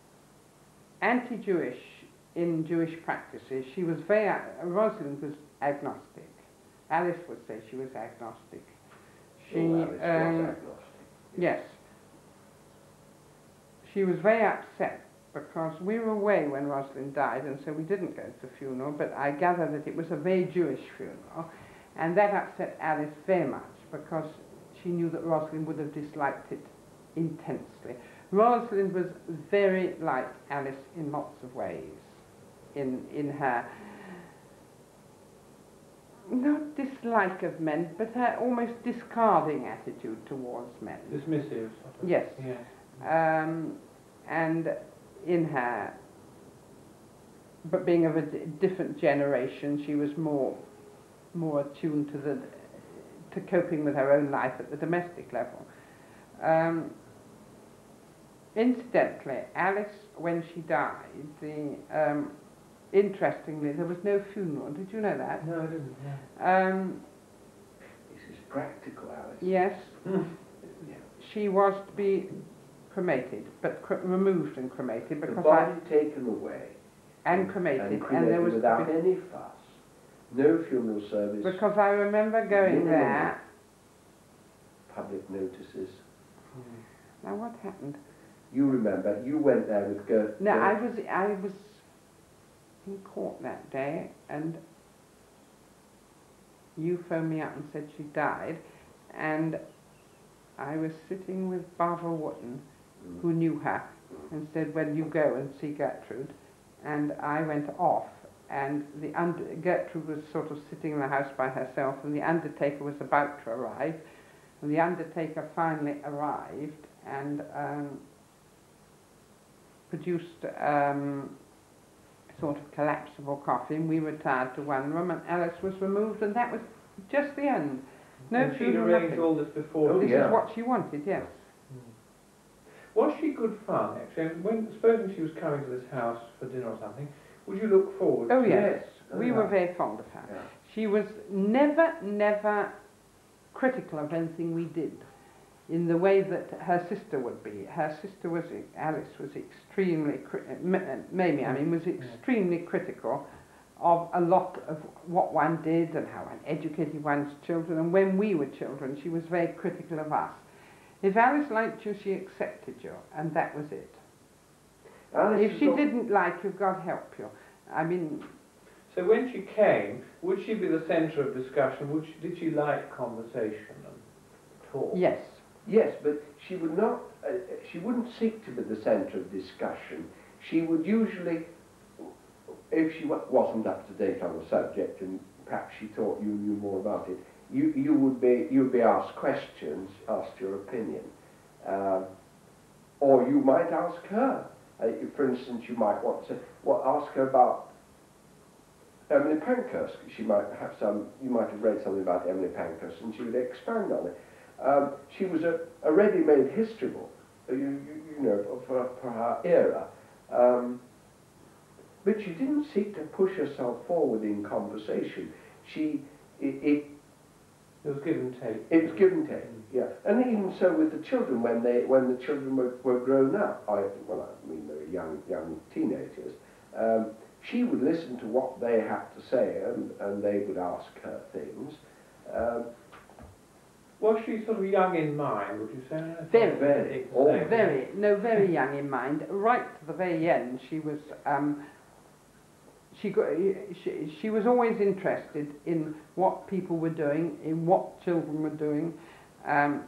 anti-Jewish in Jewish practices. She was very, Rosalind was agnostic. Alice would say she was agnostic. She, Oh, Alice was um, agnostic. yes. She was very upset because we were away when Rosalind died, and so we didn't go to the funeral, but I gather that it was a very Jewish funeral, and that upset Alice very much because she knew that Rosalind would have disliked it intensely. Rosalind was very like Alice in lots of ways, in, in her, not dislike of men, but her almost discarding attitude towards men. Dismissive. sort of. Yes. Yes. Um, and in her, but being of a d different generation, she was more, more attuned to the, to coping with her own life at the domestic level. Um, incidentally, Alice, when she died, the, um, interestingly, there was no funeral. Did you know that? No, I didn't. No. Um, This is practical, Alice. yes, Mm. she was to be cremated, but cr removed and cremated The because body I, taken away and cremated, and and, cremated there was to without be, any fuss. No funeral service. because I remember going minimum there. Public notices. Now what happened? You remember, you went there with Gert. No, I was I was in court that day, and you phoned me up and said she died, and I was sitting with Barbara Wotton, Mm. who knew her, and said, well, you go and see Gertrude. And I went off, and the under Gertrude was sort of sitting in the house by herself, and the undertaker was about to arrive, and the undertaker finally arrived and um, produced um, a sort of collapsible coffin. We retired to one room, and Alice was removed, and that was just the end. No And she'd funeral, arranged nothing. all this before. Oh, This yeah. is what she wanted, yes. Was she good fun, actually? And when, supposing she was coming to this house for dinner or something, Would you look forward Oh to yes, it? Oh, we yeah. were very fond of her. Yeah. She was never, never critical of anything we did in the way that her sister would be. Her sister was, Alice was extremely, cri- Mamie, I mean, was extremely critical of a lot of what one did and how one educated one's children. And when we were children, she was very critical of us. If Alice liked you, she accepted you, and that was it. Alice If was she al- didn't like you, God help you. I mean, So when she came, would she be the centre of discussion? Would she, did she like conversation and talk? yes. Yes, but she would not. Uh, she wouldn't seek to be the centre of discussion. She would usually, if she wa- wasn't up to date on the subject, and perhaps she thought you knew more about it, you you would be you would be asked questions, asked your opinion, uh, or you might ask her. Uh, for instance, you might want to well, ask her about Emily Pankhurst. She might have some. You might have read something about Emily Pankhurst, and she would expand on it. Um, she was a, a ready-made history book, uh, you, you, you know, for, for her era. Um, but she didn't seek to push herself forward in conversation. She, it, it, It was give and take. it was give and take, yeah. And even so with the children, when they, when the children were, were grown up, I, well, I mean, they were young, young teenagers, um, she would listen to what they had to say, and, and they would ask her things. Um, Was she sort of young in mind, would you say? Very. Very. Oh, Oh, Very, no, very young in mind. Right to the very end, she was. Um, she, got, she she was always interested in what people were doing, in what children were doing. Um,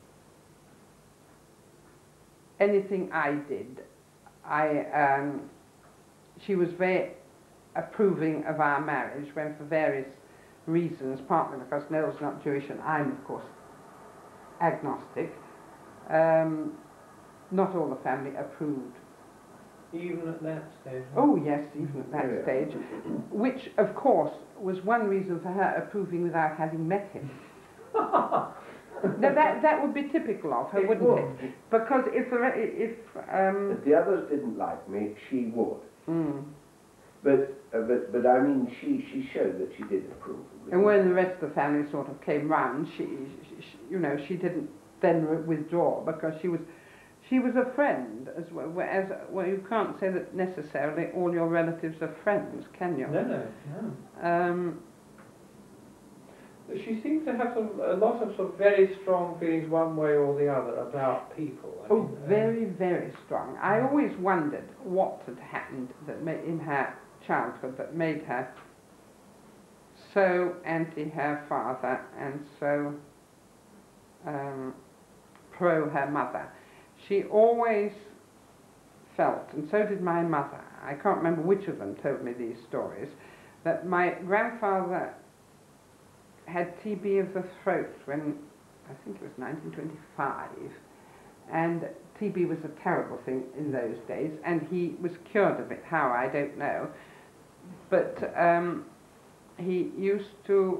anything I did, I. Um, she was very approving of our marriage, when for various reasons, partly because Noel's not Jewish and I'm, of course, agnostic. Um, not all the family approved. Even at that stage? Oh yes, even at that Yeah. stage, which of course was one reason for her approving without having met him. Now that that would be typical of her, It wouldn't would. it? Because if the re- if um, If the others didn't like me, she would. mm. But, uh, but, but I mean, she, she showed that she did approve of me. And when the rest of the family sort of came round, she, she, she you know, she didn't then re- withdraw, because she was, she was a friend as well. As well, you can't say that necessarily all your relatives are friends, can you? No, no, no. Um, She seems to have sort of a lot of sort of very strong feelings one way or the other about people. I oh, mean, uh, very, very strong. I always wondered what had happened that ma- in her childhood that made her so anti her father and so um, pro her mother. She always felt, and so did my mother, I can't remember which of them told me these stories, that my grandfather had T B of the throat when, I think it was nineteen twenty-five, and T B was a terrible thing in those days, and he was cured of it. How, I don't know. But um, he used to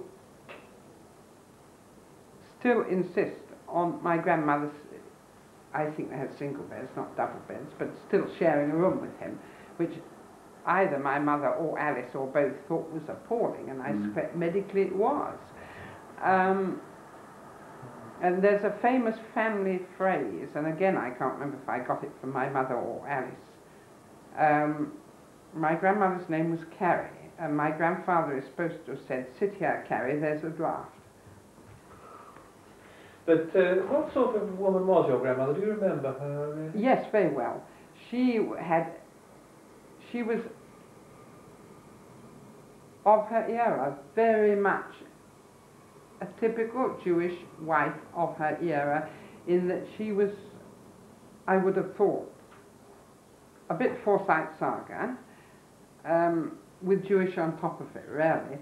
still insist on my grandmother's, I think they had single beds, not double beds, but still sharing a room with him, which either my mother or Alice or both thought was appalling, and I Mm. suspect medically it was. Um, and there's a famous family phrase, and again I can't remember if I got it from my mother or Alice. Um, my grandmother's name was Carrie, and my grandfather is supposed to have said, "Sit here, Carrie, there's a draft." But uh, what sort of woman was your grandmother? Do you remember her? Really? Yes, very well. She had, she was of her era, very much a typical Jewish wife of her era, in that she was, I would have thought, a bit Forsyte Saga, um, with Jewish on top of it, really.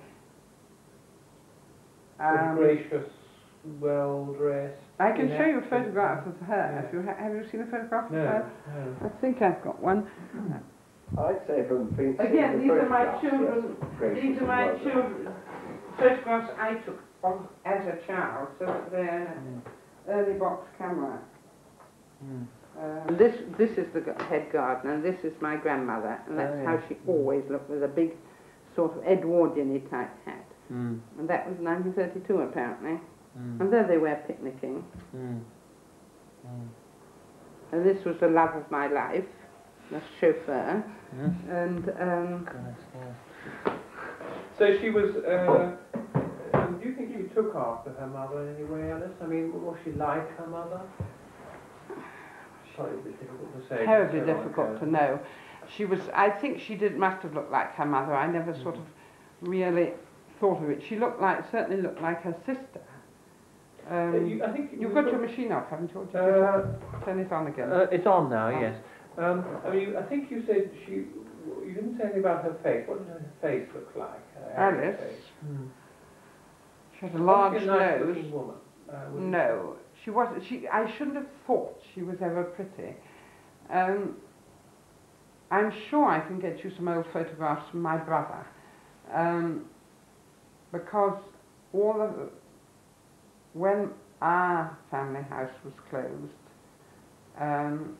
Sort of Um, gracious, well-dressed. I can show you a inactive. photograph of her. Yeah. If you ha- have you seen a photograph No, of her? no. I think I've got one. I'd say from being Again, these are my photographs, children. yes, gracious These are and my well done. children. Photographs I took of, as a child, so that they're Mm. early box camera. Mm. Uh, this this is the g- head gardener, and this is my grandmother, and that's Oh, how yeah. she always looked, with a big sort of Edwardian-y type hat. Mm. And that was nineteen thirty-two apparently. Mm. And there they were picnicking. Mm. Mm. And this was the love of my life, the chauffeur. Mm. And um, Goodness, yeah. So she was, uh, um, do you think she took after her mother in any way, Alice? I mean, was she like her mother? Sorry, a bit difficult to say. terribly so long difficult ago. to know. She was, I think she did, must have looked like her mother. I never sort of really thought of it. She looked like, certainly looked like her sister. Uh, Um, you, I think you've we got got- your machine off, haven't you? Or did you Uh, turn it on again? Uh, it's on now, Oh. yes. Um, I mean, I think you said she. You didn't say anything about her face. What did her face look like? Her Alice? face? Hmm. She had a large Was she a nice nose. looking woman? Uh, would you No, she wasn't. She. I shouldn't have thought she was ever pretty. Um, I'm sure I can get you some old photographs from my brother, um, because all of the, when our family house was closed, um,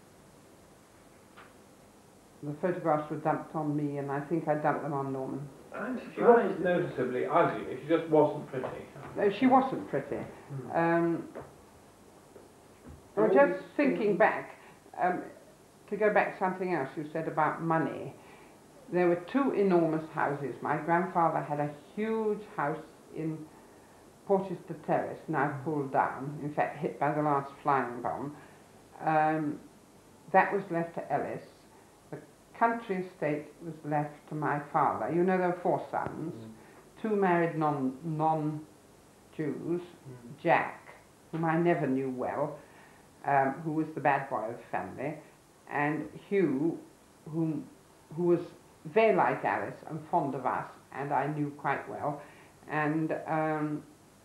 the photographs were dumped on me, and I think I dumped them on Norman. I'm She wasn't noticeably ugly. She just wasn't pretty. No, she wasn't pretty. Hmm. Um, well, All just these thinking things- back, um, to go back to something else you said about money, there were two enormous houses. My grandfather had a huge house in Porchester Terrace, now pulled down, in fact hit by the last flying bomb. Um, that was left to Ellis. The country estate was left to my father. You know, there were four sons, Mm. two married non, non-Jews, Mm. Jack, whom I never knew well, um, who was the bad boy of the family, and Hugh, whom, who was very like Alice and fond of us, and I knew quite well. And um,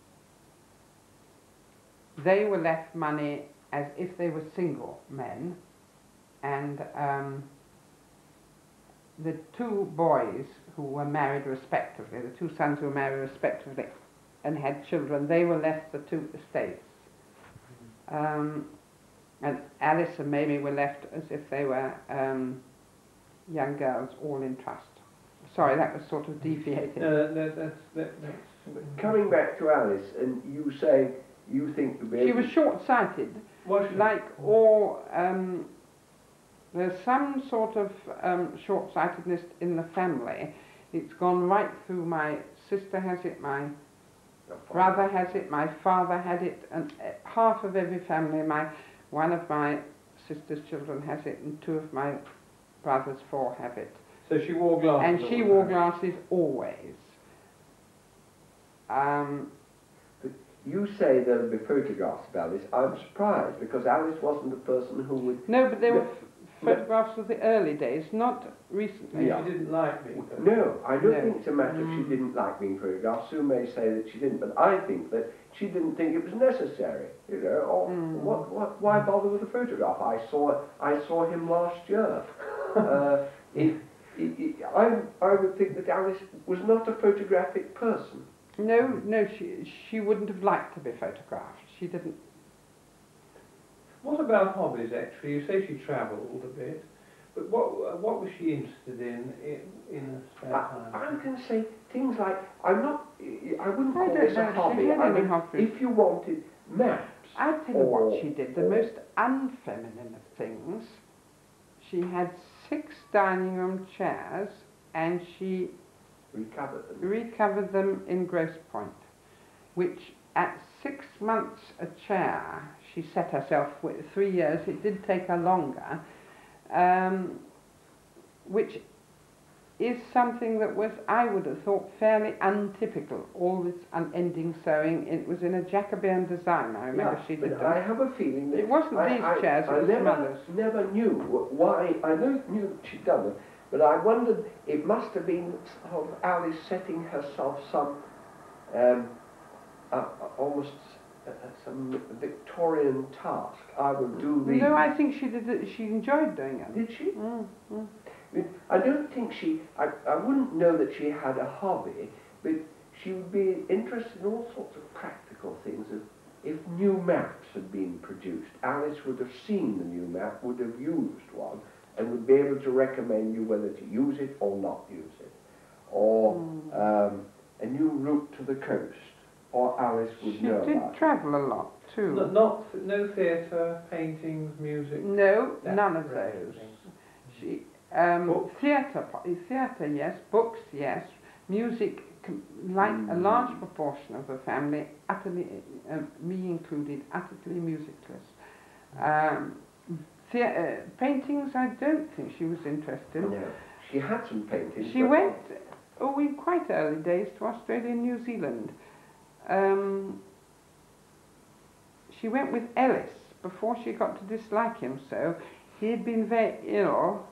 they were left money as if they were single men, and um, the two boys who were married respectively, the two sons who were married respectively and had children, they were left the two estates. Um, and Alice and Mamie were left as if they were um, young girls, all in trust. Sorry, that was sort of deviating. No, that, that, that's that, that's. But coming back to Alice, and you say you think you'll be She able was short-sighted, Was she? like all. Um, there's some sort of um, short-sightedness in the family. It's gone right through. My sister has it, my brother has it, my father had it, and uh, half of every family. My one of my sister's children has it, and two of my brother's four have it. So she wore glasses. And she all wore the time. glasses always. Um, You say there'll be photographs of Alice. I'm surprised because Alice wasn't the person who would. no, but there were No, f- photographs of the early days, not recently. Yeah. She didn't like me. but- No, I don't No. think it's a matter of Mm. she didn't like being photographed. Sue may say that she didn't, but I think that she didn't think it was necessary. You know, or Mm. what, what, why bother with a photograph? I saw, I saw him last year. uh, it, it, it, I, I would think that Alice was not a photographic person. No, no, she she wouldn't have liked to be photographed. She didn't. What about hobbies, actually? You say she travelled a bit, but what uh, what was she interested in in, in her spare I, time? I'm going to say things like, I'm not, I wouldn't I call don't this know a if she hobby. had I any mean, hobbies. if you wanted maps, I'll tell you what Or- she did. The or- most unfeminine of things. She had six dining room chairs, and she recovered them. recovered them in Grosse Pointe, which at six months a chair, she set herself with three years, it did take her longer, um, which is something that was, I would have thought, fairly untypical, all this unending sewing. It was in a Jacobean design, I remember Yeah, she did but them. I have a feeling that It wasn't I, these I, chairs, it I was never, some others. never knew wh- why. I know, knew that she'd done them, but I wondered it must have been sort of Alice setting herself some um, uh, almost uh, some Victorian task. I will do these. No, I think she did it, she enjoyed doing it. Did she? Mm, mm. I mean, I don't think she. I, I wouldn't know that she had a hobby, but she would be interested in all sorts of practical things. Of if new maps had been produced, Alice would have seen the new map, would have used one, and would be able to recommend you whether to use it or not use it. Or Mm. um, a new route to the coast, or Alice would She know did about. travel a lot too. Not, not no theatre, paintings, music. No, that none of range those. things. She, um, Books? theatre, po- theatre, yes. Books, yes. Music, com- like a Mm. large proportion of the family, utterly, uh, me included, utterly musicless. Um, thea- uh, paintings, I don't think she was interested. No, she had some paintings. She but- went, oh, in quite early days to Australia and New Zealand. Um, she went with Ellis before she got to dislike him so. He had been very ill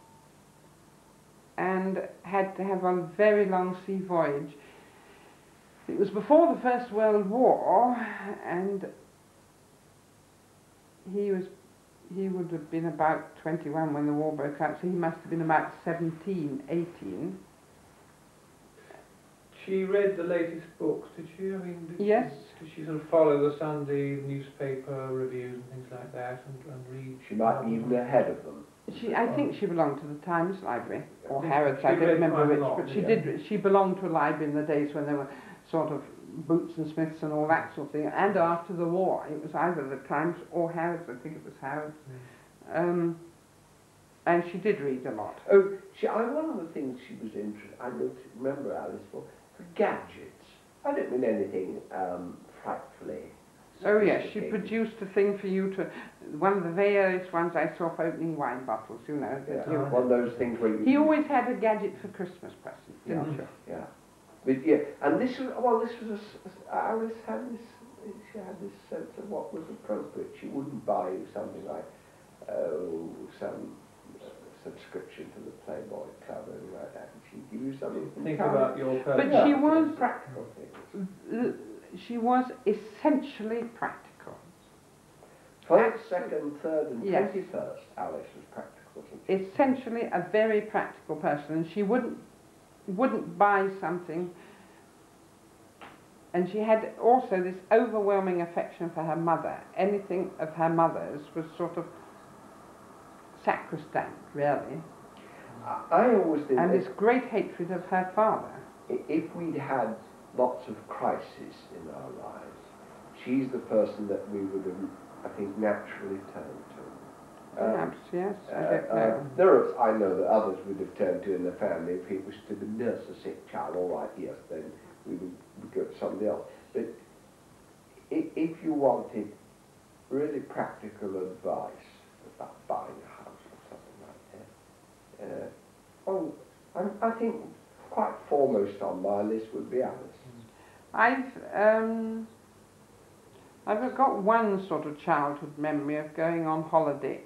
and had to have a very long sea voyage. It was before the First World War, and he was he would have been about twenty-one when the war broke out, so he must have been about seventeen, eighteen. She read the latest books, did she? I mean, did Yes. She, did she sort of follow the Sunday newspaper reviews and things like that, and, and read? She might be even ahead of them. She, I think she belonged to the Times Library, or Yeah. Harrods, She I don't read remember quite a which, lot, but she yeah. did, she belonged to a library in the days when there were sort of Boots and Smiths and all that sort of thing, and after the war, it was either the Times or Harrods, I think it was Harrods. Um, and she did read a lot. Oh, she, I, one of the things she was interested, I noticed, remember Alice, for her gadgets. I don't mean anything um, frightfully. Oh yes, she sophisticated. produced a thing for you to, one of the very earliest ones I saw for opening wine bottles, you know. that Yeah, you- one of those things where you... He always had a gadget for Christmas presents, Yeah, didn't you? yeah. But yeah, and this was, well, this was, a s- s Alice had this, she had this sense of what was appropriate. She wouldn't buy you something like, oh, some uh, subscription to the Playboy Club or anything like that. She'd give you something from Think town. about your But purpose. she was- practical things. L- She was essentially practical. First, second, third and Yes. twenty-first, Alice was practical, wasn't she? Essentially a very practical person, and she wouldn't wouldn't buy something. And she had also this overwhelming affection for her mother. Anything of her mother's was sort of sacrosanct, really, I, I always think and that this great hatred of her father. i- if we'd had lots of crises in our lives, she's the person that we would have, I think, naturally turned to. Um, Perhaps, yes, I Uh, don't uh, know. there are, I know that others would have turned to in the family if it was to nurse a sick child. All right, yes, then we would, would go to somebody else. But if, if you wanted really practical advice about buying a house or something like that, uh, oh, I, I think quite foremost on my list would be Alice. I've um, I've got one sort of childhood memory of going on holiday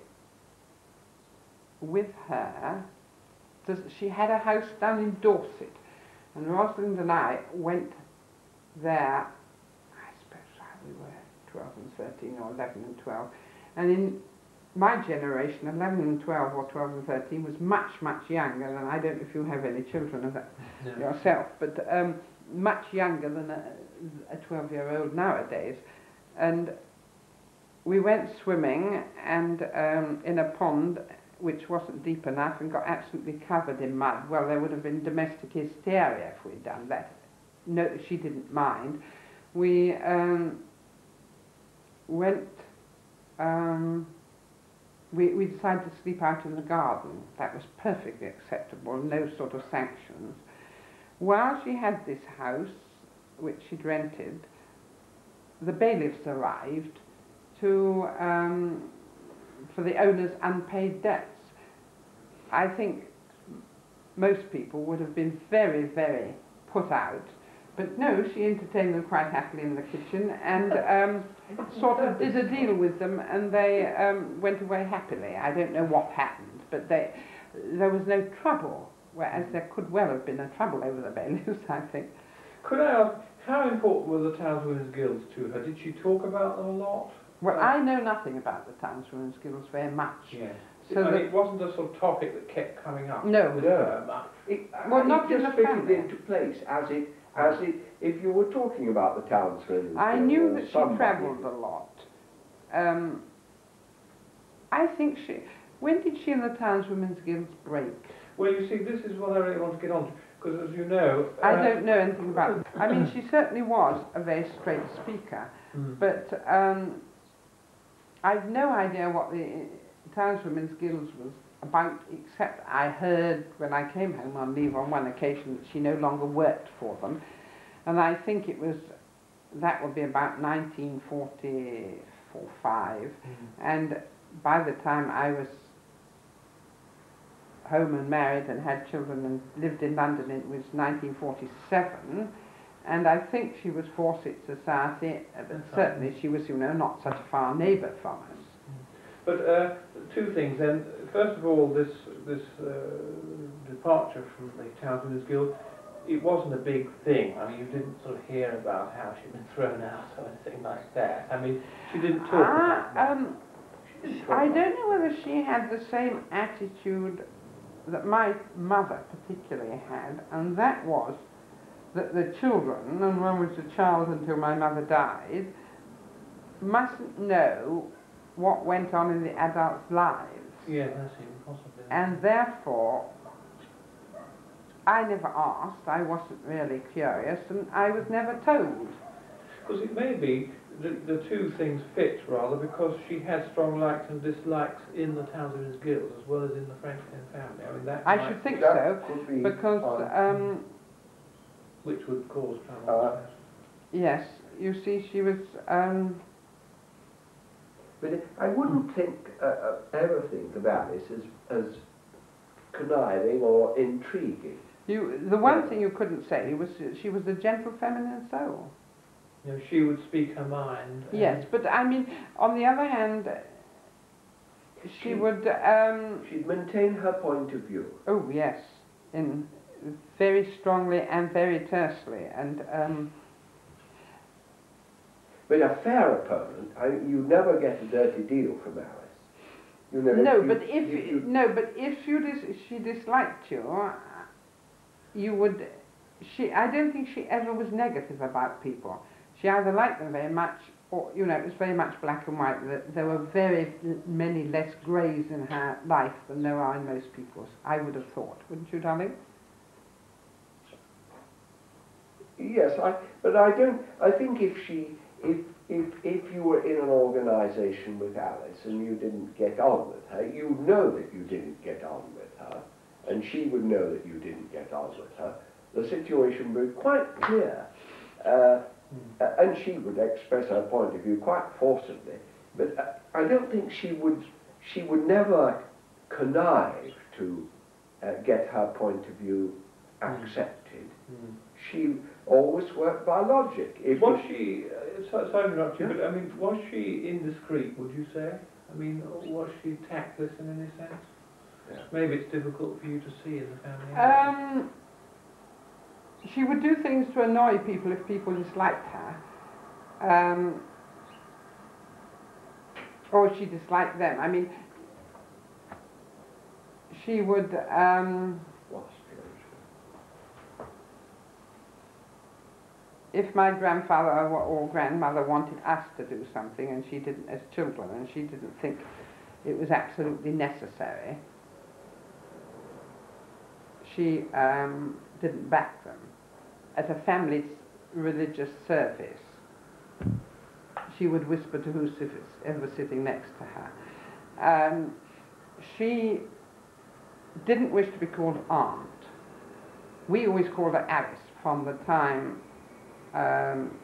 with her. Does- She had a house down in Dorset, and Rosalind and I went there. I suppose how we were twelve and thirteen, or eleven and twelve, and in my generation, eleven and twelve or twelve and thirteen was much, much younger than, I don't know if you have any children of that No. yourself, but um, much younger than a, a twelve-year-old nowadays. And we went swimming and um, in a pond which wasn't deep enough and got absolutely covered in mud. Well, there would have been domestic hysteria if we'd done that. No, she didn't mind. We um, went... Um, We, we decided to sleep out in the garden. That was perfectly acceptable, no sort of sanctions. While she had this house, which she'd rented, the bailiffs arrived to, um, for the owner's unpaid debts. I think most people would have been very, very put out. But no, she entertained them quite happily in the kitchen and um, sort of did a deal with them, and they um, went away happily. I don't know what happened, but they, there was no trouble, whereas there could well have been a trouble over the bailiffs, I think. Could I ask, how important were the Townswomen's Guilds to her? Did she talk about them a lot? Well, I know nothing about the Townswomen's Guilds very much. Yes. So I mean, that, it wasn't a sort of topic that kept coming up. No. with No. her much. It, Well, it not in just the fitted family. into place as it, as it, if you were talking about the townsman. I or knew that she somebody- travelled a lot. Um, I think she, when did she and the Townswomen's Guilds break? Well, you see, this is what I really want to get on to, because as you know... Uh, I don't know anything about it. I mean, she certainly was a very straight speaker, mm. but um, I've no idea what the Townswomen's Guilds was about, except I heard when I came home on leave on one occasion that she no longer worked for them, and I think it was, that would be about nineteen forty-four, five, Mm. and by the time I was home and married and had children and lived in London, it was nineteen forty-seven, and I think she was Fawcett Society, but That's certainly right. she was, you know, not such a far neighbour from us. But uh, two things then. First of all, this this uh, departure from the Townsmen's Guild, it wasn't a big thing. I mean, you didn't sort of hear about how she'd been thrown out or anything like that. I mean, she didn't talk Ah, about that. um, I don't know whether she had the same attitude that my mother particularly had, and that was that the children, and one was a child until my mother died, mustn't know what went on in the adults' lives. Yeah, that seemed possible. And therefore, I never asked, I wasn't really curious, and I was never told. Because it may be the, the two things fit rather, because she had strong likes and dislikes in the Townsmen's Guild as well as in the Franklin family. I mean, that I might- should think That so, could be because, fine. um, which would cause trouble. Uh, yes, you see, she was, um, But I wouldn't think, uh, uh, ever think of Alice as, as conniving or intriguing. you, the one thing you couldn't say was she was a gentle feminine soul. You know, she would speak her mind. and- Yes, but I mean, on the other hand, she She- would, um, She'd maintain her point of view. oh yes, in very strongly and very tersely, and um, But a fair opponent, I, you never get a dirty deal from Alice. You know, no, you- but if you- you- no, but if you dis- she disliked you, you would. She, I don't think she ever was negative about people. She either liked them very much, or you know, it was very much black and white. That there were very l- many less greys in her life than there are in most people's. I would have thought, wouldn't you, darling? Yes, I, but I don't, I think if she, if, if, if you were in an organisation with Alice and you didn't get on with her, you'd know that you didn't get on with her, and she would know that you didn't get on with her. The situation would be quite clear, uh, uh, and she would express her point of view quite forcibly, but uh, I don't think she would, she would never connive to uh, get her point of view accepted. Mm. She always worked by logic. If Was you- she, uh, so- sorry to interrupt you, Yeah. but I mean, was she indiscreet, would you say? I mean, was she tactless in any sense? Yeah. Maybe it's difficult for you to see in the family. Um, she would do things to annoy people if people disliked her, um, or she disliked them. I mean, she would. Um, Lost if my grandfather or, or grandmother wanted us to do something and she didn't as children and she didn't think it was absolutely necessary, she um, didn't back them. At a family religious service, she would whisper to whoever was sitting next to her. Um, she didn't wish to be called aunt. We always called her Alice from the time Um,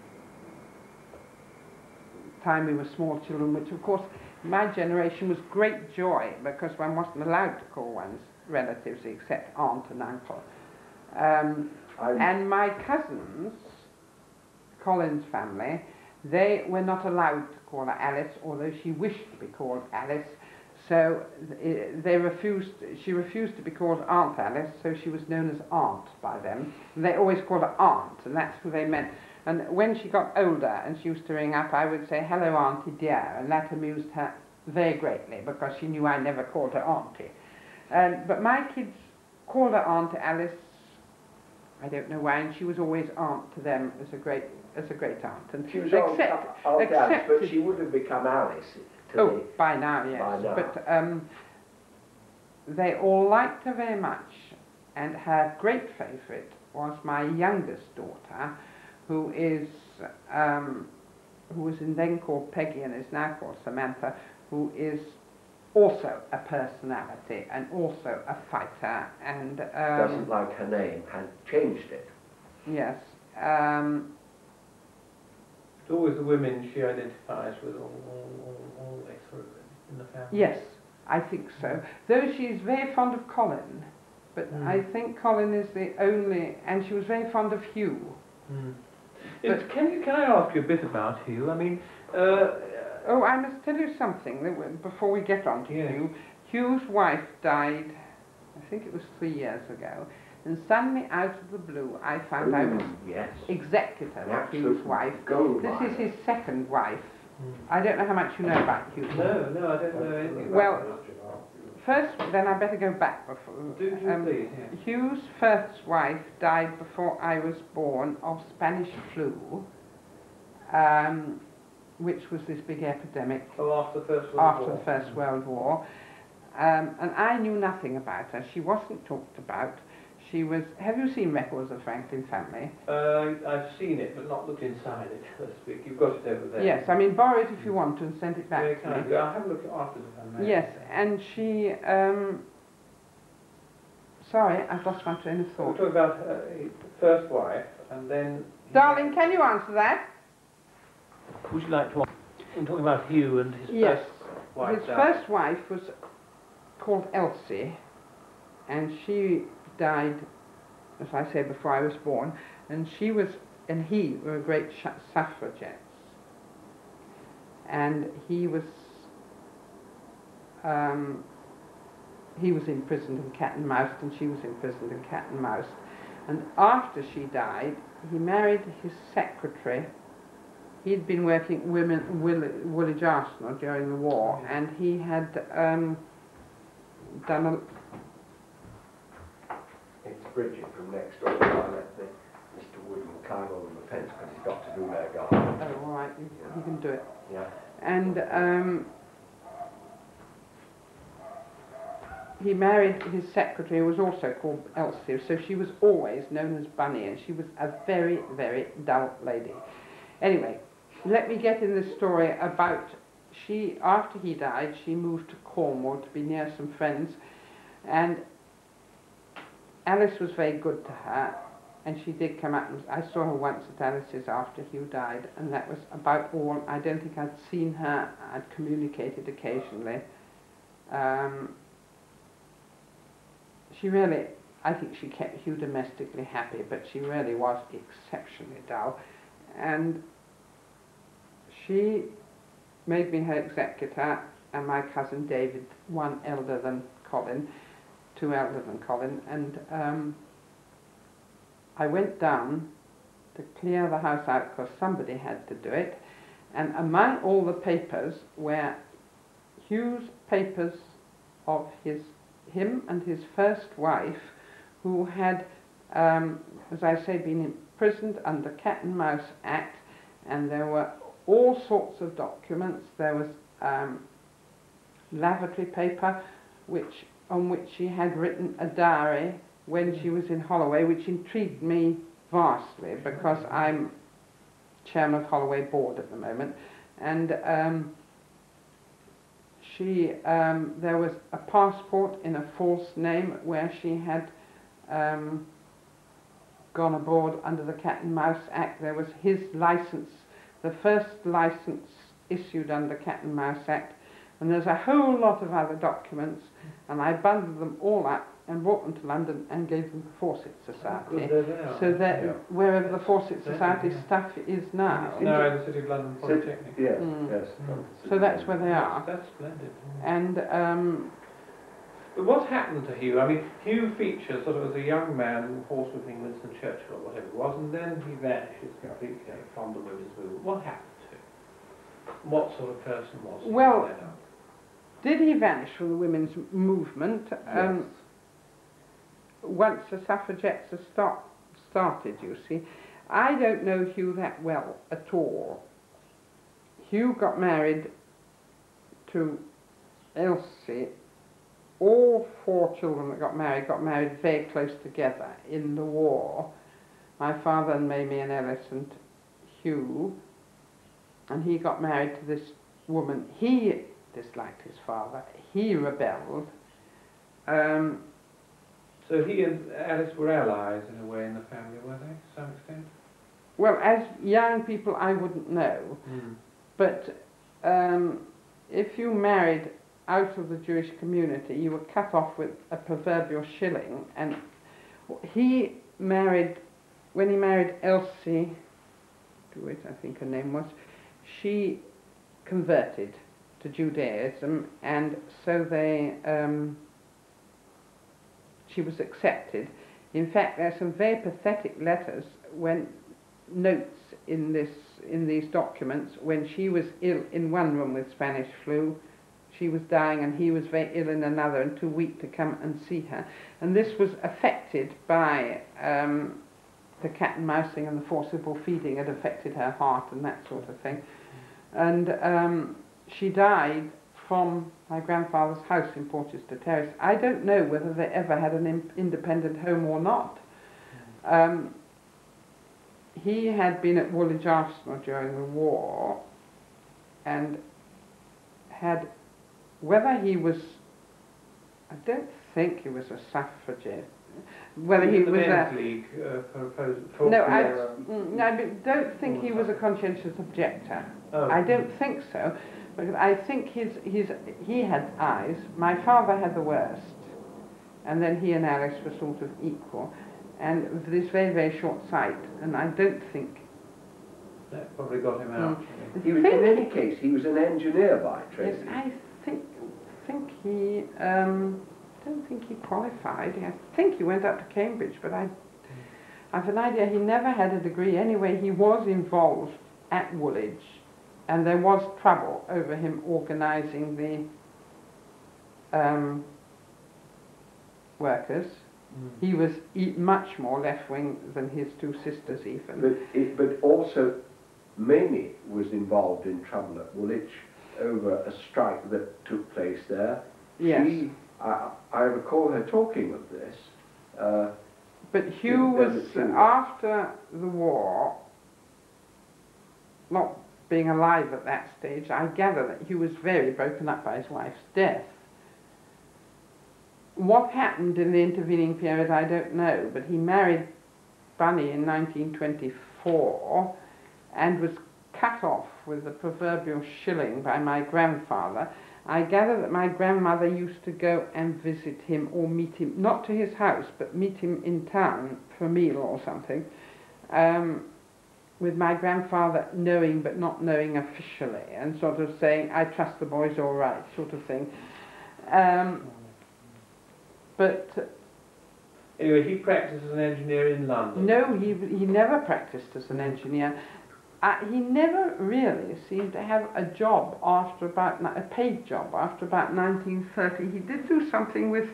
time we were small children, which of course my generation was great joy because one wasn't allowed to call one's relatives except aunt and uncle. Um, I'm- and my cousins, Collins family, they were not allowed to call her Alice, although she wished to be called Alice. So th- they refused. She refused to be called Aunt Alice, so she was known as Aunt by them. And they always called her Aunt, and that's who they meant. And when she got older and she used to ring up, I would say, "Hello, Auntie dear," and that amused her very greatly because she knew I never called her auntie. And, but my kids called her Aunt Alice, I don't know why, and she was always aunt to them as a great as a great aunt. And She was accept, Aunt, Aunt Alice, but accepted- she would have become Alice to Oh, me. by now, yes. By now. But um, they all liked her very much, and her great favourite was my youngest daughter, who is um, who was then called Peggy and is now called Samantha, who is also a personality and also a fighter, and um, Doesn't like her name and changed it. yes. Um, It's always the women she identifies with all, all, all, all the way through in the family. Yes, I think so. Though she's very fond of Colin, but Mm. I think Colin is the only, and she was very fond of Hugh. Mm. It's- can you can I ask you a bit about Hugh? I mean, uh, Oh, I must tell you something that we- before we get on to Yes. Hugh. Hugh's wife died, I think it was three years ago, and suddenly out of the blue I found I was Ooh, yes. executor An of Hugh's absolute wife. gold This mine. is his second wife. Mm. I don't know how much you know about Hugh. no, no, I don't know anything. Well, about it. First, then I better go back before. do do um, please. Yeah. Hugh's first wife died before I was born of Spanish flu, um, which was this big epidemic Oh, after the First World after War. the First World War. Um, and I knew nothing about her. She wasn't talked about. She was. Have you seen records of Franklin family? Uh, I've seen it, but not looked inside it, so to speak. You've got it over there. Yes. I mean, borrow it if you want to and send it Very back to me. kind. I'll have a look after the family. Yes. And she. Um, sorry, I've lost my train of We're thought. talking about her first wife, and then. Darling, can you answer that? Would you like to? I'm talking about Hugh and his Yes. first wife. His died. first wife was called Elsie, and she died, as I said, before I was born, and she was, and he were great sh- suffragettes, and he was, um, he was imprisoned in Cat and Mouse, and she was imprisoned in Cat and Mouse, and after she died, he married his secretary. He'd been working women, Woolwich, Woolwich Arsenal during the war, and he had um, done a. It's Bridget from next door. I let the Mister Woodman climb over the fence because he's got to do their garden. Oh, all right, you, you can do it. Yeah. And um, he married his secretary, who was also called Elsie, so she was always known as Bunny, and she was a very, very dull lady. Anyway, let me get in the story about, she, after he died, she moved to Cornwall to be near some friends, and Alice was very good to her, and she did come up, and I saw her once at Alice's after Hugh died, and that was about all. I don't think I'd seen her. I'd communicated occasionally. Um, she really, I think she kept Hugh domestically happy, but she really was exceptionally dull, and she made me her executor, and my cousin David, one elder than Colin, two elder than Colin, and um, I went down to clear the house out because somebody had to do it, and among all the papers were Hugh's papers of his him and his first wife, who had, um, as I say, been imprisoned under Cat and Mouse Act, and there were all sorts of documents. There was um, lavatory paper, which on which she had written a diary when she was in Holloway, which intrigued me vastly because I'm chairman of Holloway board at the moment, and um, she um, there was a passport in a false name where she had um, gone abroad under the Cat and Mouse Act. There was his license, the first license issued under Cat and Mouse Act, and there's a whole lot of other documents, and I bundled them all up and brought them to London and gave them to the Fawcett Society, Good, there they are. so that Yeah. wherever the Fawcett There, Society yeah. stuff is now. It's now in the City of London So- Polytechnic. Yes, Mm. yes. So that's where they are. That's splendid. And um, But what happened to Hugh? I mean, Hugh features sort of as a young man horsewhipping Winston Churchill or whatever it was, and then he vanishes completely from the women's movement. What happened to him? What sort of person was he? Well, I don't know. Did he vanish from the women's movement? Um, once the suffragettes had start, started, you see. I don't know Hugh that well at all. Hugh got married to Elsie. All four children that got married got married very close together in the war. My father and Mamie and Ellis and Hugh. And he got married to this woman. He disliked his father. He rebelled. Um, So he and Alice were allies in a way in the family, were they, to some extent? well, as young people, I wouldn't know. Mm. But um, if you married out of the Jewish community, you were cut off with a proverbial shilling. And he married, when he married Elsie, Dewitt, I think her name was, she converted to Judaism, and so they, um, she was accepted. In fact, there are some very pathetic letters, when notes in this in these documents, when she was ill in one room with Spanish flu, she was dying, and he was very ill in another and too weak to come and see her. And this was affected by um, the cat and mousing and the forcible feeding had affected her heart and that sort of thing. And um, she died from my grandfather's house in Porchester Terrace. I don't know whether they ever had an in independent home or not. Um, he had been at Woolwich Arsenal during the war, and had, whether he was, I don't think he was a suffragette, whether he the was men's a... league uh, for, for, for No, I for, mm, no, I don't think he was a conscientious objector. Oh. I don't think so, because I think his, his, he had eyes. My father had the worst, and then he and Alice were sort of equal, and with this very, very short sight, and I don't think... That probably got him out. Mm. He was, in any case, he was an engineer by Yes, training. I think, think he, um, I don't think he qualified. I think he went up to Cambridge, but I, I've an idea he never had a degree. Anyway, he was involved at Woolwich, and there was trouble over him organising the um, workers. Mm. He was e much more left-wing than his two sisters even. But, it, but also, Mamie was involved in trouble at Woolwich over a strike that took place there. Yes. She, I, I recall her talking of this. Uh, But Hugh was, Hugh. after the war, not being alive at that stage, I gather that Hugh was very broken up by his wife's death. What happened in the intervening period, I don't know, but he married Bunny in nineteen twenty-four and was cut off with the proverbial shilling by my grandfather. I gather that my grandmother used to go and visit him or meet him, not to his house, but meet him in town for a meal or something, um, with my grandfather knowing but not knowing officially, and sort of saying, I trust the boy's all right, sort of thing. Um, but... Anyway, he practiced as an engineer in London. No, he, he never practiced as an engineer. Uh, he never really seemed to have a job after about, a paid job after about nineteen thirty. He did do something with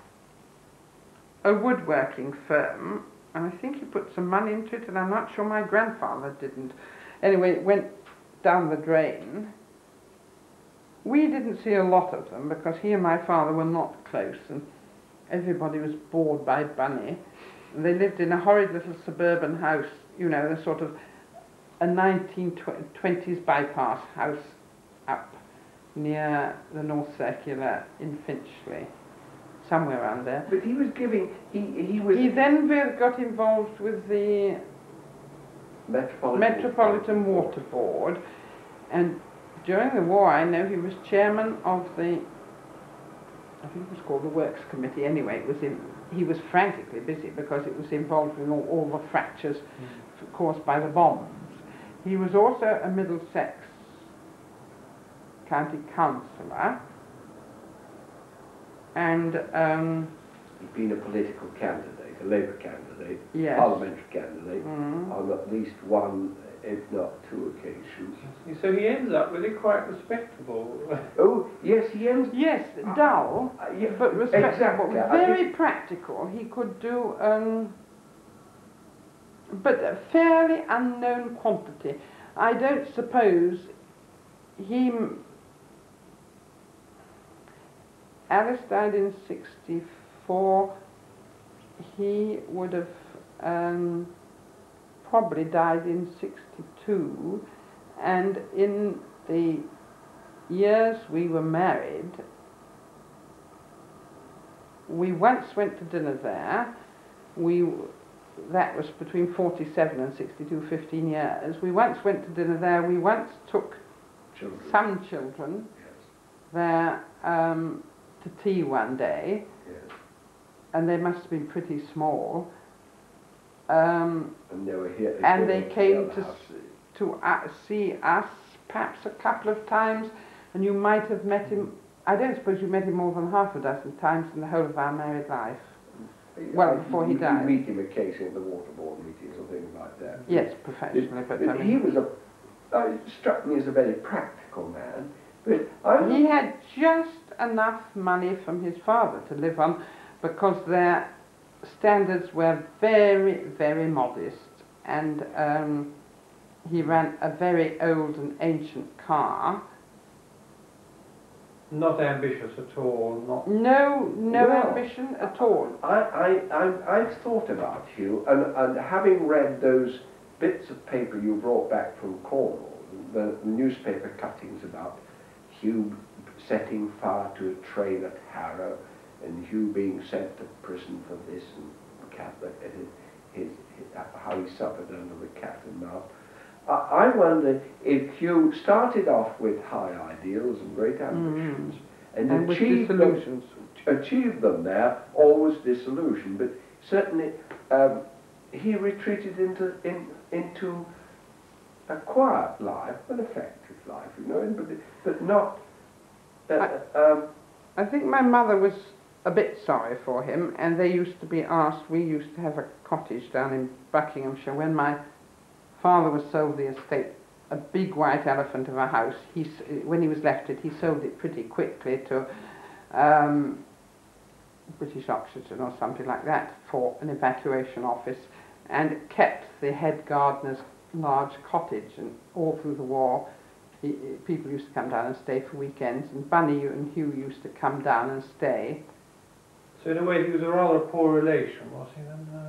a woodworking firm, and I think he put some money into it, and I'm not sure my grandfather didn't. Anyway, it went down the drain. We didn't see a lot of them because he and my father were not close, and everybody was bored by Bunny. And they lived in a horrid little suburban house, you know, the sort of a nineteen twenties bypass house up near the North Circular in Finchley, somewhere around there. but he was giving, he, he was... He then got involved with the Metropolitan, Metropolitan Water Board, and during the war I know he was chairman of the, I think it was called the Works Committee. Anyway, it was in, he was frantically busy because it was involved in all, all the fractures mm. caused by the bombs. He was also a Middlesex county councillor, and um, he'd been a political candidate, a Labour candidate, Yes. parliamentary candidate, Mm. on at least one, if not two occasions. So he ends up really quite respectable. Oh, yes, he ends... Yes, dull, Uh, yeah, but respectable, exactly. I very think- practical. He could do, um, but a fairly unknown quantity. I don't suppose he... Alice died in sixty-four. He would have um, probably died in sixty-two, and in the years we were married, we once went to dinner there. We that was between forty-seven and sixty-two, fifteen years. We once went to dinner there. We once took Children. some children Yes, there um, to tea one day, yes. and they must have been pretty small. Um, And they were here. and they were came at the to house. s- to uh, see us perhaps a couple of times, and you might have met him. I don't suppose you met him more than half a dozen times in the whole of our married life. well, I- before he you- died. You meet him occasionally at the water board meetings or things like that. Yes, professionally, but I But mean, he was a, uh, struck me as a very practical man. But I, he had just enough money from his father to live on, because their standards were very, very modest, and um, he ran a very old and ancient car. Not ambitious at all, not... No, no Well, ambition at all. I, I, I, I've thought about you, and, and having read those bits of paper you brought back from Cornwall, the newspaper cuttings about Hugh setting fire to a train at Harrow, and Hugh being sent to prison for this, and Catholic, and his, his, his, how he suffered under the cat and mouse. I, I wonder if Hugh started off with high ideals and great ambitions, and, And with achieved them, disillusions. achieved them there, or was disillusioned. But certainly um, he retreated into in, into a quiet life, an effective life, you know, but but not. Uh, um, I think my mother was a bit sorry for him, and they used to be asked. We used to have a cottage down in Buckinghamshire when my father was sold the estate, a big white elephant of a house. He, s- when he was left it, he sold it pretty quickly to um, British Oxygen or something like that for an evacuation office, and kept the head gardener's large cottage. And all through the war, he, people used to come down and stay for weekends, and Bunny and Hugh used to come down and stay. So in a way he was a rather poor relation, was he then? Uh,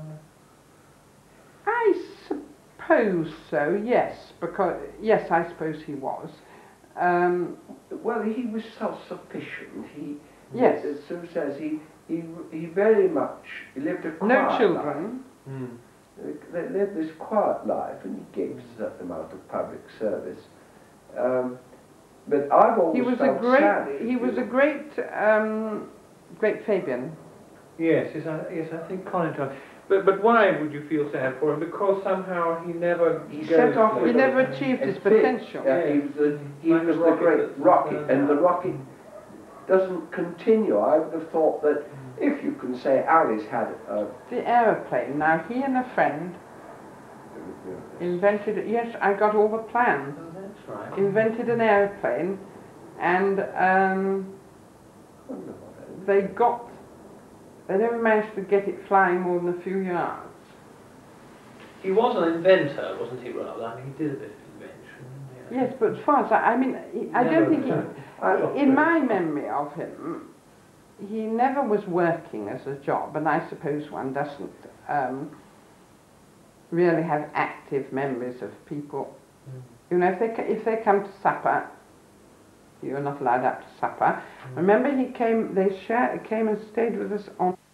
I suppose so, yes, because, yes, I suppose he was. Um, well, he was self-sufficient. He, Yes. as Sue says, he he he very much he lived a quiet no life. children. hmm. They lived this quiet life, and he gave a certain amount of public service. Um, but I've always He was a felt great, sad, he you was a know. great, um, great Fabian. Yes, yes, I, yes, I think Conington. But but why would you feel sad for him? Because somehow he never He goes set off for with He it. never achieved And his fit. potential. Yeah, he was the, he Like a was the rocket great that's rocket, turned and the out. rocket doesn't continue. I would have thought that if you can say Alice had a... The aeroplane, now he and a friend invented, yes, I got all the plans, Oh, that's right. invented an aeroplane, and um, they got, they never managed to get it flying more than a few yards. He was an inventor, wasn't he, rather? I mean, he did a bit of invention. Yeah. Yes, but as far as I, I mean, he, I don't think he, in my memory of him, he never was working as a job, and I suppose one doesn't um, really have active memories of people. Mm. You know, if they, ca- if they come to supper, you're not allowed up to supper. Remember, he came, they share, came and stayed with us on